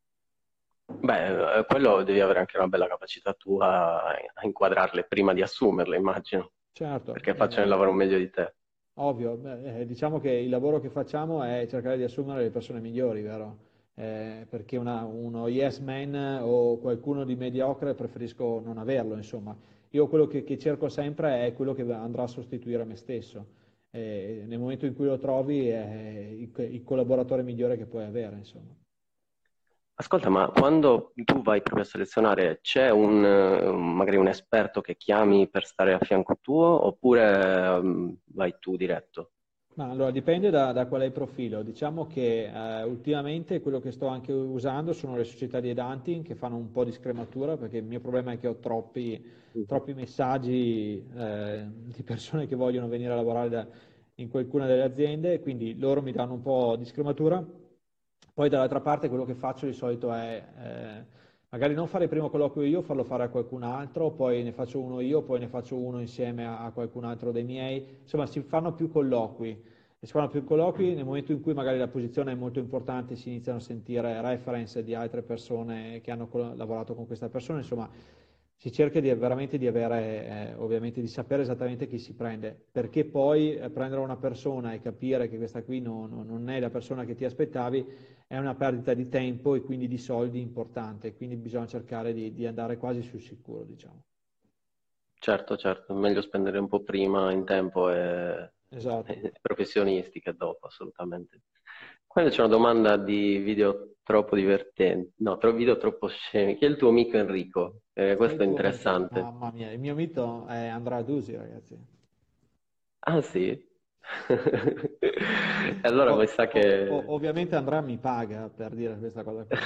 Beh, quello devi avere anche una bella capacità tua a inquadrarle prima di assumerle, immagino, Certo, perché facciano il lavoro meglio di te. ovvio, beh, diciamo che il lavoro che facciamo è cercare di assumere le persone migliori, vero? Perché uno yes man o qualcuno di mediocre preferisco non averlo, insomma. Io quello che cerco sempre è quello che andrà a sostituire me stesso. Nel momento in cui lo trovi è il collaboratore migliore che puoi avere, insomma. Ascolta, ma quando tu vai proprio a selezionare, c'è magari un esperto che chiami per stare a fianco tuo oppure vai tu diretto? Ma allora dipende da qual è il profilo. Diciamo che ultimamente quello che sto anche usando sono le società di headhunting che fanno un po' di scrematura perché il mio problema è che ho Mhm. troppi messaggi di persone che vogliono venire a lavorare in qualcuna delle aziende, quindi loro mi danno un po' di scrematura. Poi dall'altra parte quello che faccio di solito è magari non fare il primo colloquio io, farlo fare a qualcun altro, poi ne faccio uno io, poi ne faccio uno insieme a qualcun altro dei miei. Insomma, si fanno più colloqui. E si fanno più colloqui nel momento in cui magari la posizione è molto importante, si iniziano a sentire reference di altre persone che hanno lavorato con questa persona, insomma, si cerca veramente di avere, ovviamente di sapere esattamente chi si prende, perché poi prendere una persona e capire che questa qui non è la persona che ti aspettavi è una perdita di tempo e quindi di soldi importante, quindi bisogna cercare di andare quasi sul sicuro, diciamo. Certo, certo, meglio spendere un po' prima in tempo Esatto. e professionisti che dopo, assolutamente. Quando c'è una domanda di video troppo divertenti, no, video troppo scemi. Chi è il tuo amico Enrico? Chi è Questo il è tuo mito? interessante. Mamma mia, il mio mito è Andrea Dusi, ragazzi. Ah sì? E allora mi sa che... Ovviamente Andrea mi paga per dire questa cosa qui.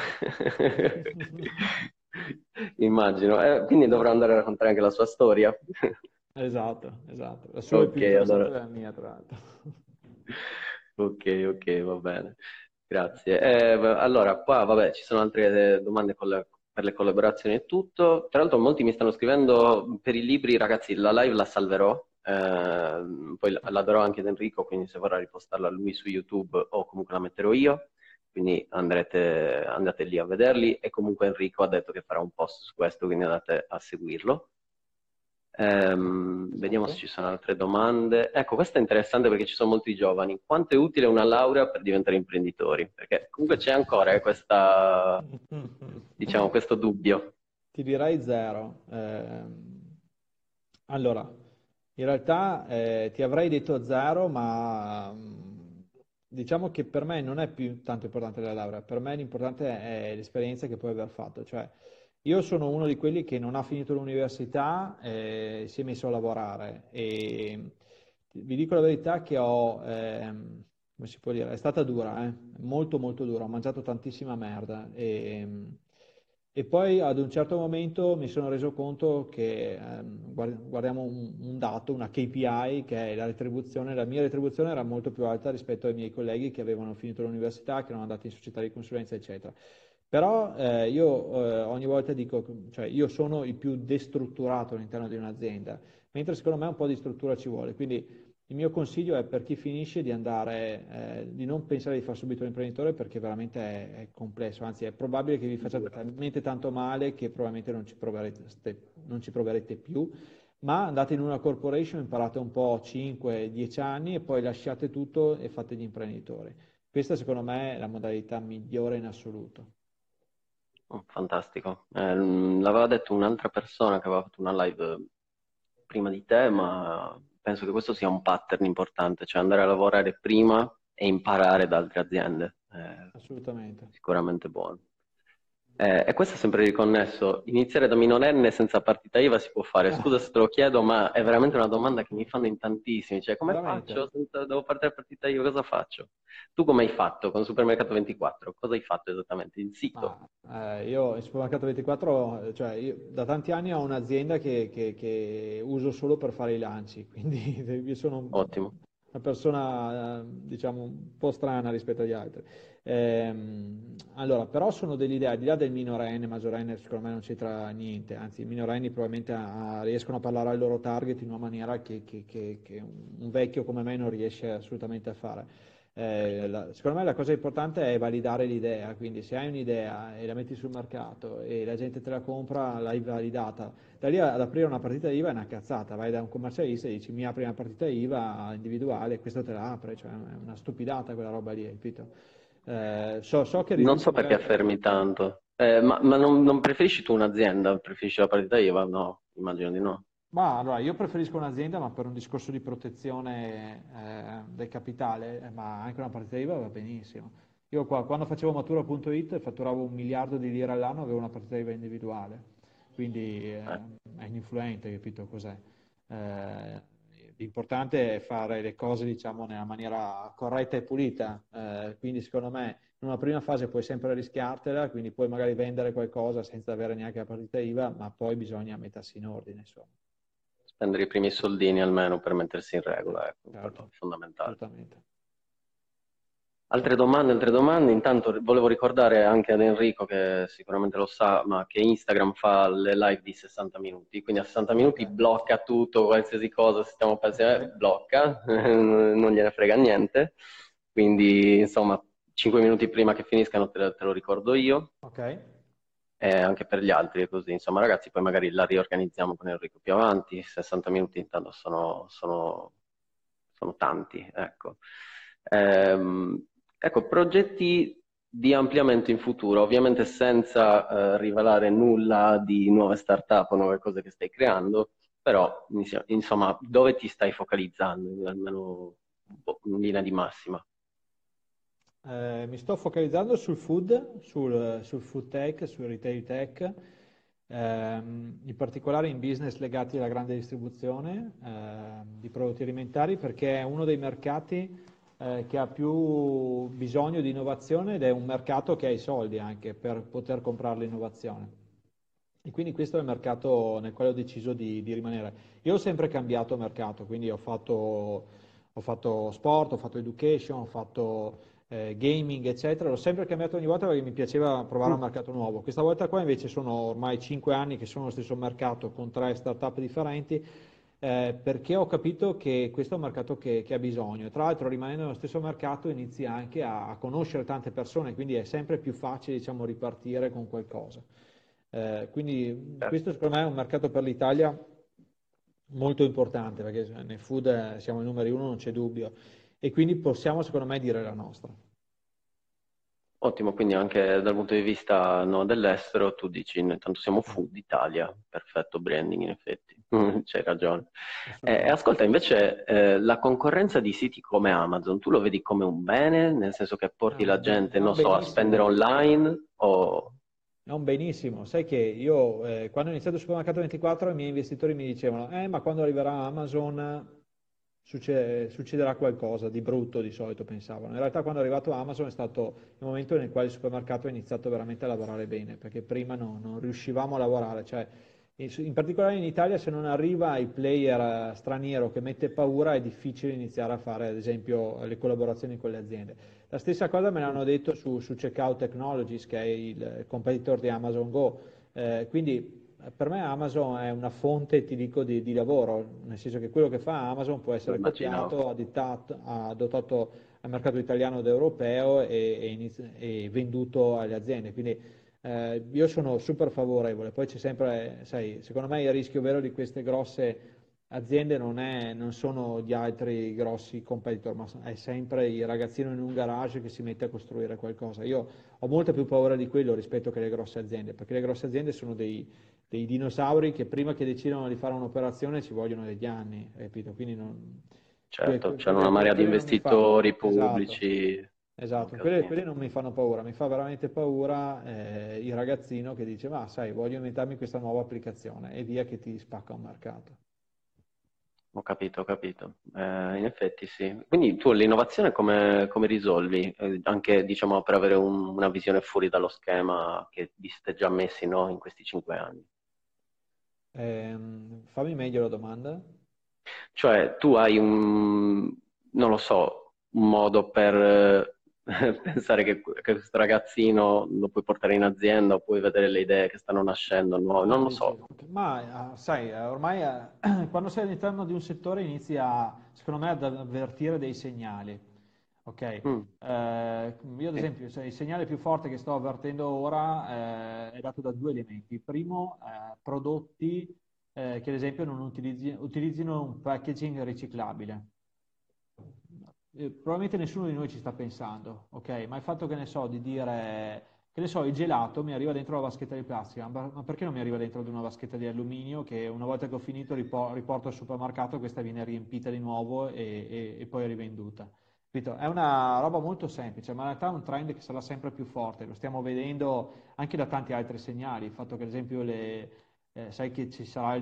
Immagino. Quindi dovrò andare a raccontare anche la sua storia. Esatto, esatto. La sua è Ok, più interessante allora... della mia, tra l'altro. Ok, ok, va bene. Grazie. Allora, qua, vabbè, ci sono altre domande per le collaborazioni e tutto. Tra l'altro molti mi stanno scrivendo per i libri, ragazzi, la live la salverò, poi la darò anche ad Enrico, quindi se vorrà ripostarla lui su YouTube o comunque la metterò io, quindi andate lì a vederli e comunque Enrico ha detto che farà un post su questo, quindi andate a seguirlo. Vediamo se Esatto. ci sono altre domande. Ecco, questa è interessante perché ci sono molti giovani. Quanto è utile una laurea per diventare imprenditori? Perché comunque c'è ancora diciamo, questo dubbio. Ti direi zero. Allora, in realtà ti avrei detto zero, ma diciamo che per me non è più tanto importante la laurea, per me l'importante è l'esperienza che puoi aver fatto. Cioè, io sono uno di quelli che non ha finito l'università e si è messo a lavorare e vi dico la verità che come si può dire, è stata dura, molto molto dura, ho mangiato tantissima merda e poi ad un certo momento mi sono reso conto che guardiamo un dato, una KPI che è la retribuzione, la mia retribuzione era molto più alta rispetto ai miei colleghi che avevano finito l'università, che erano andati in società di consulenza, eccetera. Però io ogni volta dico, cioè io sono il più destrutturato all'interno di un'azienda, mentre secondo me un po' di struttura ci vuole. Quindi il mio consiglio è per chi finisce di andare, di non pensare di fare subito l'imprenditore perché veramente è complesso, anzi è probabile che vi faccia talmente tanto male che probabilmente non ci proverete più, ma andate in una corporation, imparate un po' 5-10 anni e poi lasciate tutto e fate gli imprenditori. Questa secondo me è la modalità migliore in assoluto. Oh, fantastico. L'aveva detto un'altra persona che aveva fatto una live prima di te, ma penso che questo sia un pattern importante, cioè andare a lavorare prima e imparare da altre aziende. Assolutamente. Sicuramente buono. E questo è sempre riconnesso. Iniziare da minorenne senza partita IVA si può fare? Scusa se te lo chiedo, ma è veramente una domanda che mi fanno in tantissimi. Cioè, come Veramente? faccio? Devo partire a partita IVA, cosa faccio? Tu come hai fatto con Supermercato 24? Cosa hai fatto esattamente? Il sito? Io in Supermercato 24, cioè io da tanti anni ho un'azienda che uso solo per fare i lanci, quindi io sono Ottimo. una persona, diciamo, un po' strana rispetto agli altri. Allora, però sono dell'idea, al di là del minorenne, maggiorenne, secondo me non c'entra niente, anzi i minorenni probabilmente riescono a parlare al loro target in una maniera che un vecchio come me non riesce assolutamente a fare. Secondo me la cosa importante è validare l'idea, quindi se hai un'idea e la metti sul mercato e la gente te la compra, l'hai validata. Da lì ad aprire una partita IVA è una cazzata, vai da un commercialista e dici mi apri una partita IVA individuale, questo te la apre, cioè è una stupidata quella roba lì, capito? So che Non risulta so perché magari... affermi tanto. Ma non preferisci tu un'azienda? Preferisci la partita IVA? No, immagino di no. Ma allora, io preferisco un'azienda, ma per un discorso di protezione del capitale, ma anche una partita IVA va benissimo. Io qua, quando facevo Matura.it fatturavo 1 miliardo di lire all'anno, avevo una partita IVA individuale, quindi Eh. è ininfluente, capito cos'è? Eh, l'importante è fare le cose, diciamo, nella maniera corretta e pulita, quindi secondo me in una prima fase puoi sempre rischiartela, quindi puoi magari vendere qualcosa senza avere neanche la partita IVA, ma poi bisogna mettersi in ordine, insomma. Spendere i primi soldini almeno per mettersi in regola, ecco, quello Certo, è fondamentale. assolutamente. Altre domande, altre domande. Intanto volevo ricordare anche ad Enrico, che sicuramente lo sa, ma che Instagram fa le live di 60 minuti, quindi a 60 Ok, minuti blocca tutto, qualsiasi cosa, se stiamo pensando, ok, blocca, non gliene frega niente. Quindi, insomma, 5 minuti prima che finiscano te lo ricordo io, ok. e anche per gli altri è così. Insomma, ragazzi, poi magari la riorganizziamo con Enrico più avanti. 60 minuti intanto sono tanti, ecco. Ecco, progetti di ampliamento in futuro, ovviamente senza rivelare nulla di nuove startup o nuove cose che stai creando, però insomma, dove ti stai focalizzando, almeno in linea di massima? Mi sto focalizzando sul food, sul food tech, sul retail tech. in particolare in business legati alla grande distribuzione di prodotti alimentari, perché è uno dei mercati che ha più bisogno di innovazione ed è un mercato che ha i soldi anche per poter comprare l'innovazione. E quindi questo è il mercato nel quale ho deciso di rimanere. Io ho sempre cambiato mercato, quindi ho fatto sport, ho fatto education, ho fatto gaming, eccetera. L'ho sempre cambiato ogni volta perché mi piaceva provare un mercato nuovo. Questa volta qua invece sono ormai 5 anni che sono nello stesso mercato con 3 startup differenti, perché ho capito che questo è un mercato che ha bisogno. E tra l'altro rimanendo nello stesso mercato inizi anche a conoscere tante persone, quindi è sempre più facile, diciamo, ripartire con qualcosa. Quindi questo secondo me è un mercato per l'Italia molto importante, perché nel food siamo i numeri uno, non c'è dubbio, e quindi possiamo secondo me dire la nostra. Ottimo, quindi anche dal punto di vista no, dell'estero tu dici, noi tanto siamo Food Italia, perfetto branding in effetti, c'hai ragione. Assolutamente. Ascolta, invece la concorrenza di siti come Amazon, tu lo vedi come un bene, nel senso che porti la gente, È un non so, a spendere benissimo. online o... È un benissimo. Sai che io, quando ho iniziato il Supermercato 24, i miei investitori mi dicevano, ma quando arriverà Amazon succederà qualcosa di brutto, di solito pensavano. In realtà quando è arrivato Amazon è stato il momento nel quale il supermercato ha iniziato veramente a lavorare bene, perché prima non riuscivamo a lavorare. Cioè, in particolare in Italia, se non arriva il player straniero che mette paura, è difficile iniziare a fare, ad esempio, le collaborazioni con le aziende. La stessa cosa me l'hanno detto su Checkout Technologies, che è il competitor di Amazon Go. Quindi per me Amazon è una fonte, ti dico, di lavoro, nel senso che quello che fa Amazon può Lo essere immaginavo. copiato, adottato al mercato italiano ed europeo e venduto alle aziende. Quindi io sono super favorevole. Poi c'è sempre, sai, secondo me il rischio vero di queste grosse aziende non sono gli altri grossi competitor, ma è sempre il ragazzino in un garage che si mette a costruire qualcosa. Io ho molta più paura di quello rispetto che alle grosse aziende, perché le grosse aziende sono dei dinosauri che prima che decidano di fare un'operazione ci vogliono degli anni, capito? Quindi Certo, c'hanno una marea di quelle non mi fa... investitori Esatto, pubblici, un esatto, casino. quelle non mi fanno paura, mi fa veramente paura il ragazzino che dice, ma sai, voglio inventarmi questa nuova applicazione e via che ti spacca un mercato. Ho capito, ho capito. In effetti sì. Quindi tu l'innovazione come risolvi? Anche diciamo per avere una visione fuori dallo schema che vi siete già messi, no, in questi 5 anni. Fammi meglio la domanda. Cioè tu hai non lo so, un modo per pensare che questo ragazzino lo puoi portare in azienda o puoi vedere le idee che stanno nascendo nuove, Ah, non lo dici, so. ma sai, ormai quando sei all'interno di un settore inizi secondo me, ad avvertire dei segnali. Ok? Mm, Io ad sì. esempio, il segnale più forte che sto avvertendo ora è dato da due elementi. Il primo, prodotti che ad esempio non utilizzino un packaging riciclabile. Probabilmente nessuno di noi ci sta pensando, ok? Ma il fatto che ne so di dire, che ne so, il gelato mi arriva dentro la vaschetta di plastica, ma perché non mi arriva dentro di una vaschetta di alluminio che una volta che ho finito riporto al supermercato, questa viene riempita di nuovo e poi rivenduta? Capito? È una roba molto semplice, ma in realtà è un trend che sarà sempre più forte, lo stiamo vedendo anche da tanti altri segnali, il fatto che ad esempio sai che ci sarà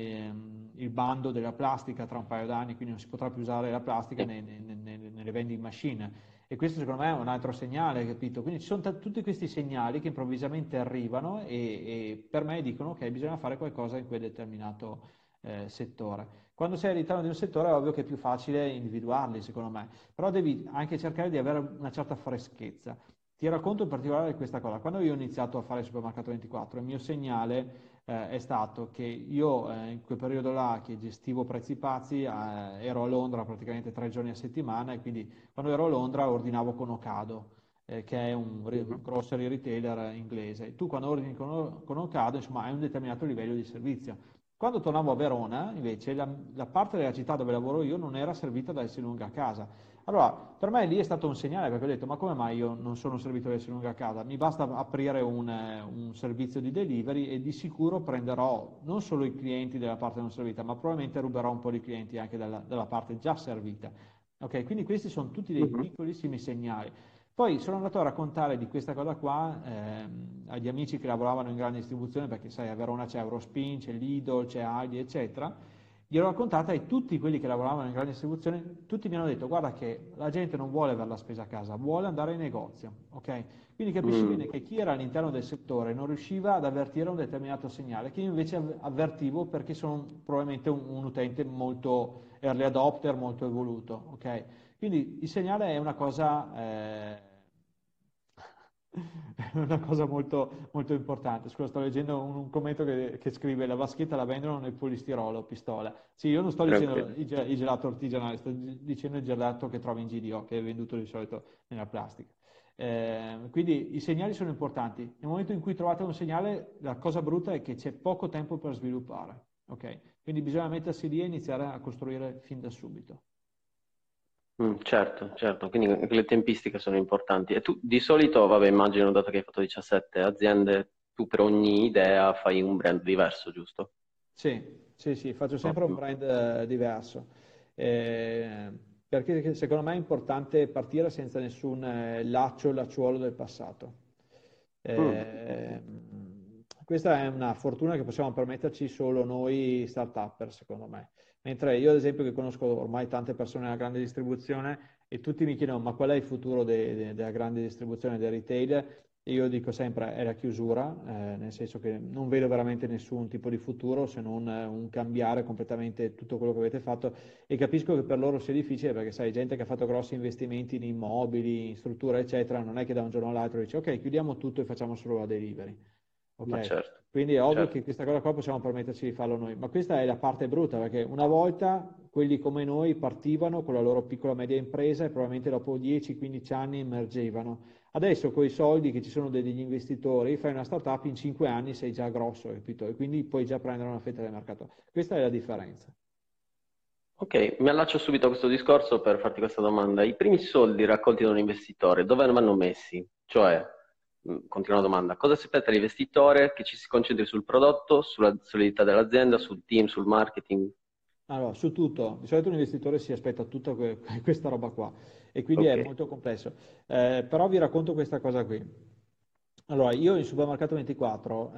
il bando della plastica tra un paio d'anni, quindi non si potrà più usare la plastica Sì. nelle vending machine. E questo secondo me è un altro segnale, capito? Quindi ci sono tutti questi segnali che improvvisamente arrivano e per me dicono che bisogna fare qualcosa in quel determinato settore. Quando sei all'interno di un settore è ovvio che è più facile individuarli, secondo me, però devi anche cercare di avere una certa freschezza. Ti racconto in particolare questa cosa. Quando io ho iniziato a fare il Supermercato 24, il mio segnale è stato che io in quel periodo là che gestivo prezzi pazzi ero a Londra praticamente 3 giorni a settimana e quindi quando ero a Londra ordinavo con Ocado, che è un Mhm. grocery retailer inglese. Tu quando ordini con Ocado insomma hai un determinato livello di servizio. Quando tornavo a Verona invece la parte della città dove lavoro io non era servita da Esselunga a casa. Allora, per me lì è stato un segnale perché ho detto, ma come mai io non sono un servitore di lunga a casa? Mi basta aprire un servizio di delivery e di sicuro prenderò non solo i clienti della parte non servita, ma probabilmente ruberò un po' di clienti anche dalla parte già servita. Ok, quindi questi sono tutti dei Mhm. piccolissimi segnali. Poi sono andato a raccontare di questa cosa qua agli amici che lavoravano in grande distribuzione, perché sai, a Verona c'è Eurospin, c'è Lidl, c'è Aldi, eccetera. Gliel'ho raccontata e tutti quelli che lavoravano in grande distribuzione, tutti mi hanno detto, guarda che la gente non vuole avere la spesa a casa, vuole andare in negozio, ok? Quindi capisci bene Mm, che chi era all'interno del settore non riusciva ad avvertire un determinato segnale, che io invece avvertivo perché sono probabilmente un utente molto early adopter, molto evoluto, ok? Quindi il segnale è è una cosa molto, molto importante. Scusa, sto leggendo un commento che scrive: la vaschetta la vendono nel polistirolo, pistola. Sì, io non sto dicendo tranquillo. il gelato artigianale, sto dicendo il gelato che trovi in GDO, che è venduto di solito nella plastica. Quindi i segnali sono importanti. Nel momento in cui trovate un segnale, la cosa brutta è che c'è poco tempo per sviluppare. Ok? Quindi bisogna mettersi lì e iniziare a costruire fin da subito. Certo, certo, quindi anche le tempistiche sono importanti. E tu di solito, vabbè, immagino, dato che hai fatto 17 aziende, tu per ogni idea fai un brand diverso, giusto? Sì, sì, sì, faccio sempre un Ottimo. brand diverso, Eh, perché secondo me è importante partire senza nessun lacciuolo del passato. Mm, Eh, Questa è una fortuna che possiamo permetterci solo noi start-upper, secondo me. Mentre io, ad esempio, che conosco ormai tante persone nella grande distribuzione e tutti mi chiedono ma qual è il futuro della grande distribuzione, del retail? E io dico sempre è la chiusura, nel senso che non vedo veramente nessun tipo di futuro se non un cambiare completamente tutto quello che avete fatto e capisco che per loro sia difficile perché sai, gente che ha fatto grossi investimenti in immobili, in strutture, eccetera, non è che da un giorno all'altro dice ok, chiudiamo tutto e facciamo solo la delivery. ma Ok? certo, Quindi è ovvio che certo. questa cosa qua possiamo permetterci di farlo noi, ma questa è la parte brutta perché una volta quelli come noi partivano con la loro piccola e media impresa e probabilmente dopo 10-15 anni emergevano. Adesso con i soldi che ci sono degli investitori, fai una startup in 5 anni sei già grosso, capito? E quindi puoi già prendere una fetta del mercato. Questa è la differenza. Ok, mi allaccio subito a questo discorso per farti questa domanda. I primi soldi raccolti da un investitore, dove vanno messi? Cioè, continua la domanda, cosa si aspetta l'investitore che ci si concentri sul prodotto, sulla solidità dell'azienda, sul team, sul marketing? Allora, su tutto, di solito un investitore si aspetta tutta questa roba qua e quindi è Ok. molto complesso. Però vi racconto questa cosa qui. Allora, io in Supermercato 24,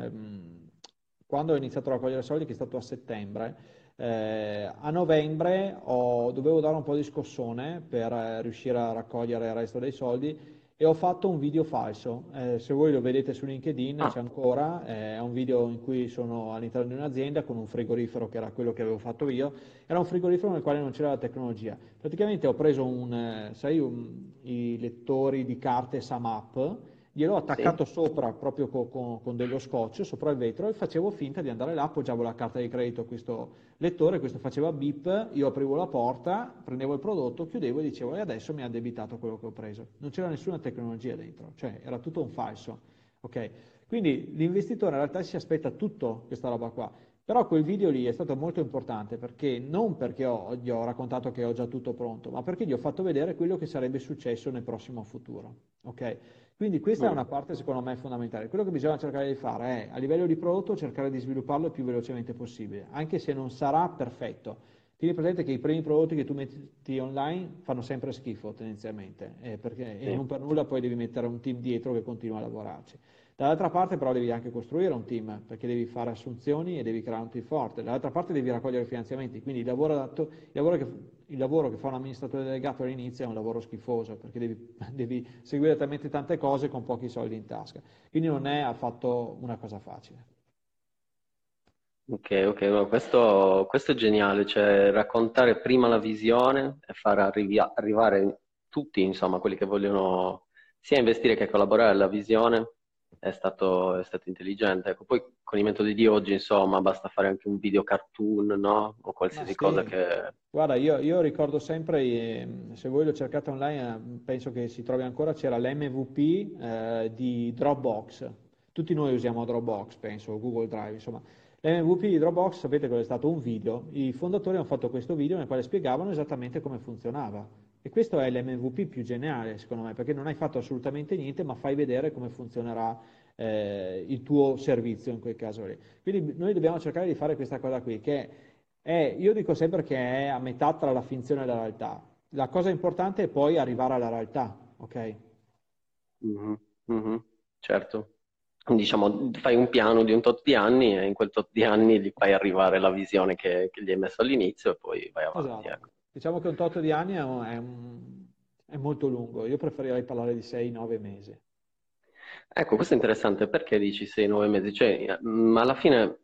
quando ho iniziato a raccogliere soldi, che è stato a settembre, a novembre dovevo dare un po' di scossone per riuscire a raccogliere il resto dei soldi e ho fatto un video falso. Se voi lo vedete su LinkedIn c'è Ah, ancora, è un video in cui sono all'interno di un'azienda con un frigorifero che era quello che avevo fatto io. Era un frigorifero nel quale non c'era la tecnologia. Praticamente ho preso i lettori di carte SAMAP, gliel'ho sì? attaccato sopra proprio con dello scotch sopra il vetro e facevo finta di andare là, appoggiavo la carta di credito a questo lettore, questo faceva beep, io aprivo la porta, prendevo il prodotto, chiudevo e dicevo e adesso mi ha addebitato quello che ho preso. Non c'era nessuna tecnologia dentro, cioè era tutto un falso. Ok? Quindi l'investitore in realtà si aspetta tutto questa roba qua. Però quel video lì è stato molto importante perché non perché gli ho raccontato che ho già tutto pronto, ma perché gli ho fatto vedere quello che sarebbe successo nel prossimo futuro. Ok? Quindi questa è Mm, una parte secondo me fondamentale. Quello che bisogna cercare di fare è a livello di prodotto cercare di svilupparlo il più velocemente possibile, anche se non sarà perfetto. Tieni presente che i primi prodotti che tu metti online fanno sempre schifo tendenzialmente, e sì. non per nulla poi devi mettere un team dietro che continua a lavorarci. Dall'altra parte però devi anche costruire un team, perché devi fare assunzioni e devi creare un team forte. Dall'altra parte devi raccogliere finanziamenti, quindi il lavoro che fa un amministratore delegato all'inizio è un lavoro schifoso, perché devi seguire talmente tante cose con pochi soldi in tasca. Quindi non è affatto una cosa facile. Ok, ok, no, questo è geniale, cioè raccontare prima la visione e far arrivare tutti, insomma, quelli che vogliono sia investire che collaborare alla visione è stato intelligente. Ecco, poi con i metodi di oggi, insomma, basta fare anche un video cartoon, no? O Ma qualsiasi cosa sì, che... guarda, io ricordo sempre, se voi lo cercate online, penso che si trovi ancora, c'era l'MVP di Dropbox. Tutti noi usiamo Dropbox, penso, Google Drive, insomma. L'MVP di Dropbox, sapete qual è stato? Un video. I fondatori hanno fatto questo video nel quale spiegavano esattamente come funzionava. E questo è l'MVP più geniale, secondo me, perché non hai fatto assolutamente niente, ma fai vedere come funzionerà il tuo servizio in quel caso lì. Quindi noi dobbiamo cercare di fare questa cosa qui, io dico sempre che è a metà tra la finzione e la realtà. La cosa importante è poi arrivare alla realtà, ok? Mhm, mhm, certo. Diciamo, fai un piano di un tot di anni e in quel tot di anni gli fai arrivare la visione che gli hai messo all'inizio e poi vai avanti, Esatto. ecco. Diciamo che un tot di anni è molto lungo. Io preferirei parlare di 6-9 mesi. Ecco, questo è interessante, perché dici 6-9 mesi? Cioè, alla fine,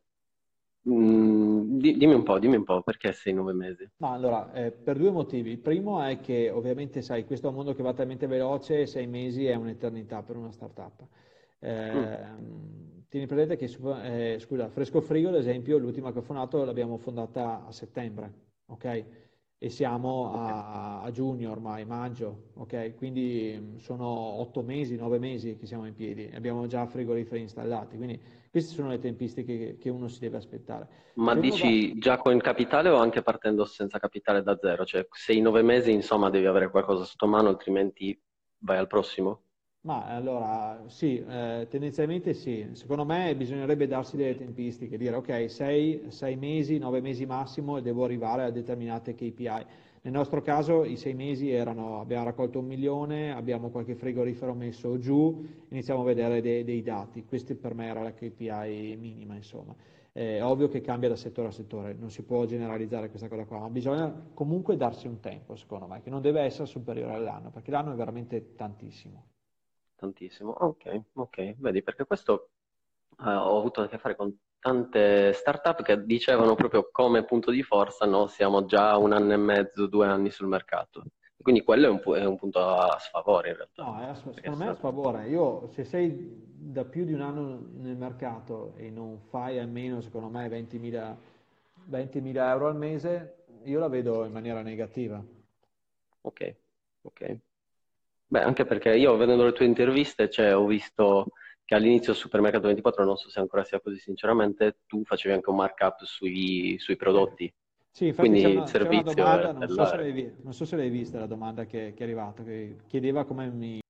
dimmi un po', perché 6-9 mesi? Ma allora, per due motivi. Il primo è che ovviamente, sai, questo è un mondo che va talmente veloce, 6 mesi è un'eternità per una startup. Mm, Tieni presente che, scusa, Fresco Frigo, ad esempio, l'ultima che ho fondato l'abbiamo fondata a settembre, ok? E siamo ok. a giugno ormai, maggio, ok? Quindi sono 8 mesi, 9 mesi che siamo in piedi, e abbiamo già frigoriferi installati, quindi queste sono le tempistiche che uno si deve aspettare. Ma Se uno va, dici già con il capitale o anche partendo senza capitale da zero? Cioè, 6-9 mesi, insomma, devi avere qualcosa sotto mano, altrimenti vai al prossimo? Ma allora sì, tendenzialmente sì. Secondo me bisognerebbe darsi delle tempistiche, dire ok, 6 mesi, 9 mesi massimo e devo arrivare a determinate KPI. Nel nostro caso i 6 mesi erano, abbiamo raccolto 1 milione, abbiamo qualche frigorifero messo giù, iniziamo a vedere dei dati. Questa per me era la KPI minima, insomma. È ovvio che cambia da settore a settore, non si può generalizzare questa cosa qua, ma bisogna comunque darsi un tempo, secondo me, che non deve essere superiore all'anno, perché l'anno è veramente tantissimo. Tantissimo. Ok, ok. Vedi, perché questo ho avuto a che fare con tante startup che dicevano proprio come punto di forza, no? Siamo già 1 anno e mezzo, 2 anni sul mercato. Quindi quello è un punto a sfavore in realtà. No, Perché secondo me è a sfavore. Io, se sei da più di un anno nel mercato e non fai almeno, secondo me, 20.000 euro al mese, io la vedo in maniera negativa. ok, ok. Beh, anche perché io vedendo le tue interviste, cioè, ho visto che all'inizio del Supermercato 24, non so se ancora sia così sinceramente, tu facevi anche un markup sui prodotti. Sì, infatti Quindi il c'è una servizio domanda, è non so se dell'area. non so se l'hai vista la domanda che è arrivata, che chiedeva come mi...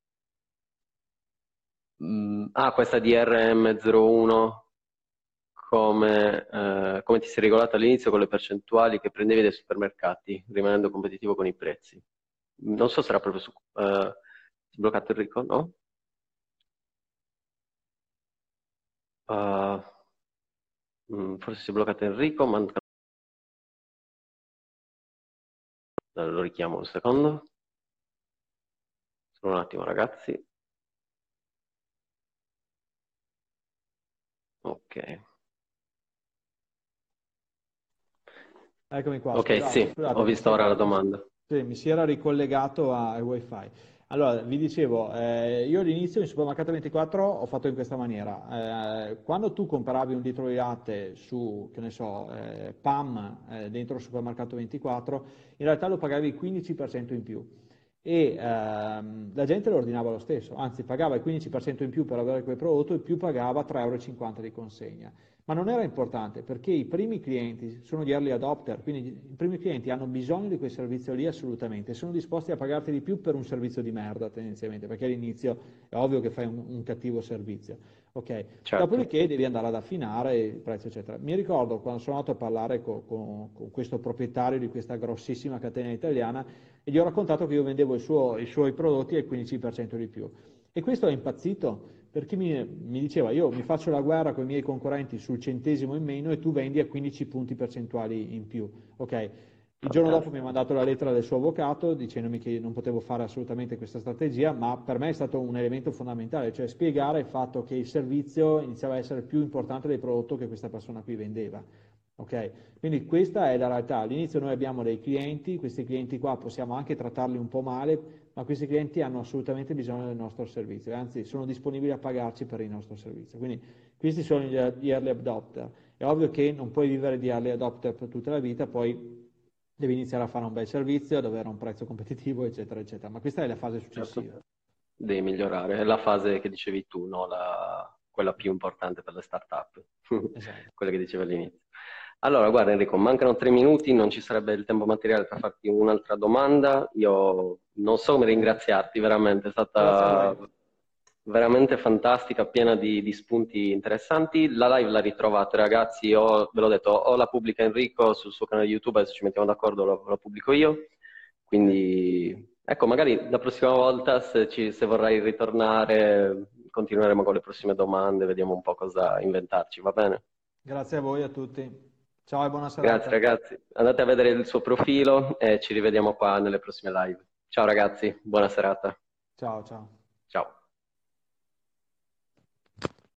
Questa di RM01, come ti sei regolato all'inizio con le percentuali che prendevi dai supermercati, rimanendo competitivo con i prezzi. Non so se era proprio sbloccato Enrico, no? Uh, Forse si è bloccato Enrico, ma lo richiamo un secondo. Solo un attimo, ragazzi. Ok. Eccomi qua, Ok, sì, ho scusate, visto ora la domanda. sì, mi si era ricollegato al wifi. Allora, vi dicevo, io all'inizio in Supermercato 24 ho fatto in questa maniera. Quando tu compravi un litro di latte su, che ne so, PAM, dentro il Supermercato 24, in realtà lo pagavi il 15% in più. E la gente lo ordinava lo stesso, anzi pagava il 15% in più per avere quel prodotto e più pagava 3,50 euro di consegna. Ma non era importante perché i primi clienti sono gli early adopter, quindi i primi clienti hanno bisogno di quel servizio lì assolutamente, sono disposti a pagarti di più per un servizio di merda tendenzialmente, perché all'inizio è ovvio che fai un cattivo servizio. Ok, Certo. dopodiché devi andare ad affinare il prezzo, eccetera. Mi ricordo quando sono andato a parlare con questo proprietario di questa grossissima catena italiana e gli ho raccontato che io vendevo i suoi prodotti al 15% di più. E questo è impazzito perché mi diceva io mi faccio la guerra con i miei concorrenti sul centesimo in meno e tu vendi a 15 punti percentuali in più. Ok, il giorno dopo mi ha Fantastico. mandato la lettera del suo avvocato dicendomi che non potevo fare assolutamente questa strategia, ma per me è stato un elemento fondamentale, cioè spiegare il fatto che il servizio iniziava a essere più importante del prodotto che questa persona qui vendeva. Ok, quindi questa è la realtà. All'inizio noi abbiamo dei clienti, questi clienti qua possiamo anche trattarli un po' male, ma questi clienti hanno assolutamente bisogno del nostro servizio, anzi sono disponibili a pagarci per il nostro servizio. Quindi questi sono gli early adopter. È ovvio che non puoi vivere di early adopter per tutta la vita, poi devi iniziare a fare un bel servizio, ad avere un prezzo competitivo, eccetera, eccetera. Ma questa è la fase Certo. successiva. Devi migliorare. È la fase che dicevi tu, no? Quella più importante per le start-up, Esatto. quella che dicevi all'inizio. Allora, guarda Enrico, mancano 3 minuti, non ci sarebbe il tempo materiale per farti un'altra domanda. Io non so come ringraziarti, veramente, è Grazie a stata voi. veramente fantastica, piena di spunti interessanti. La live la ritrovate, ragazzi, ve l'ho detto, o la pubblica Enrico sul suo canale YouTube, adesso ci mettiamo d'accordo, la pubblico io. Ok. Quindi Ecco, magari la prossima volta, se vorrai ritornare, continueremo con le prossime domande, vediamo un po' cosa inventarci, va bene? Grazie a voi, a tutti. Ciao e buona Grazie serata. ragazzi, andate a vedere il suo profilo e ci rivediamo qua nelle prossime live. Ciao ragazzi, buona serata. Ciao, ciao. Ciao.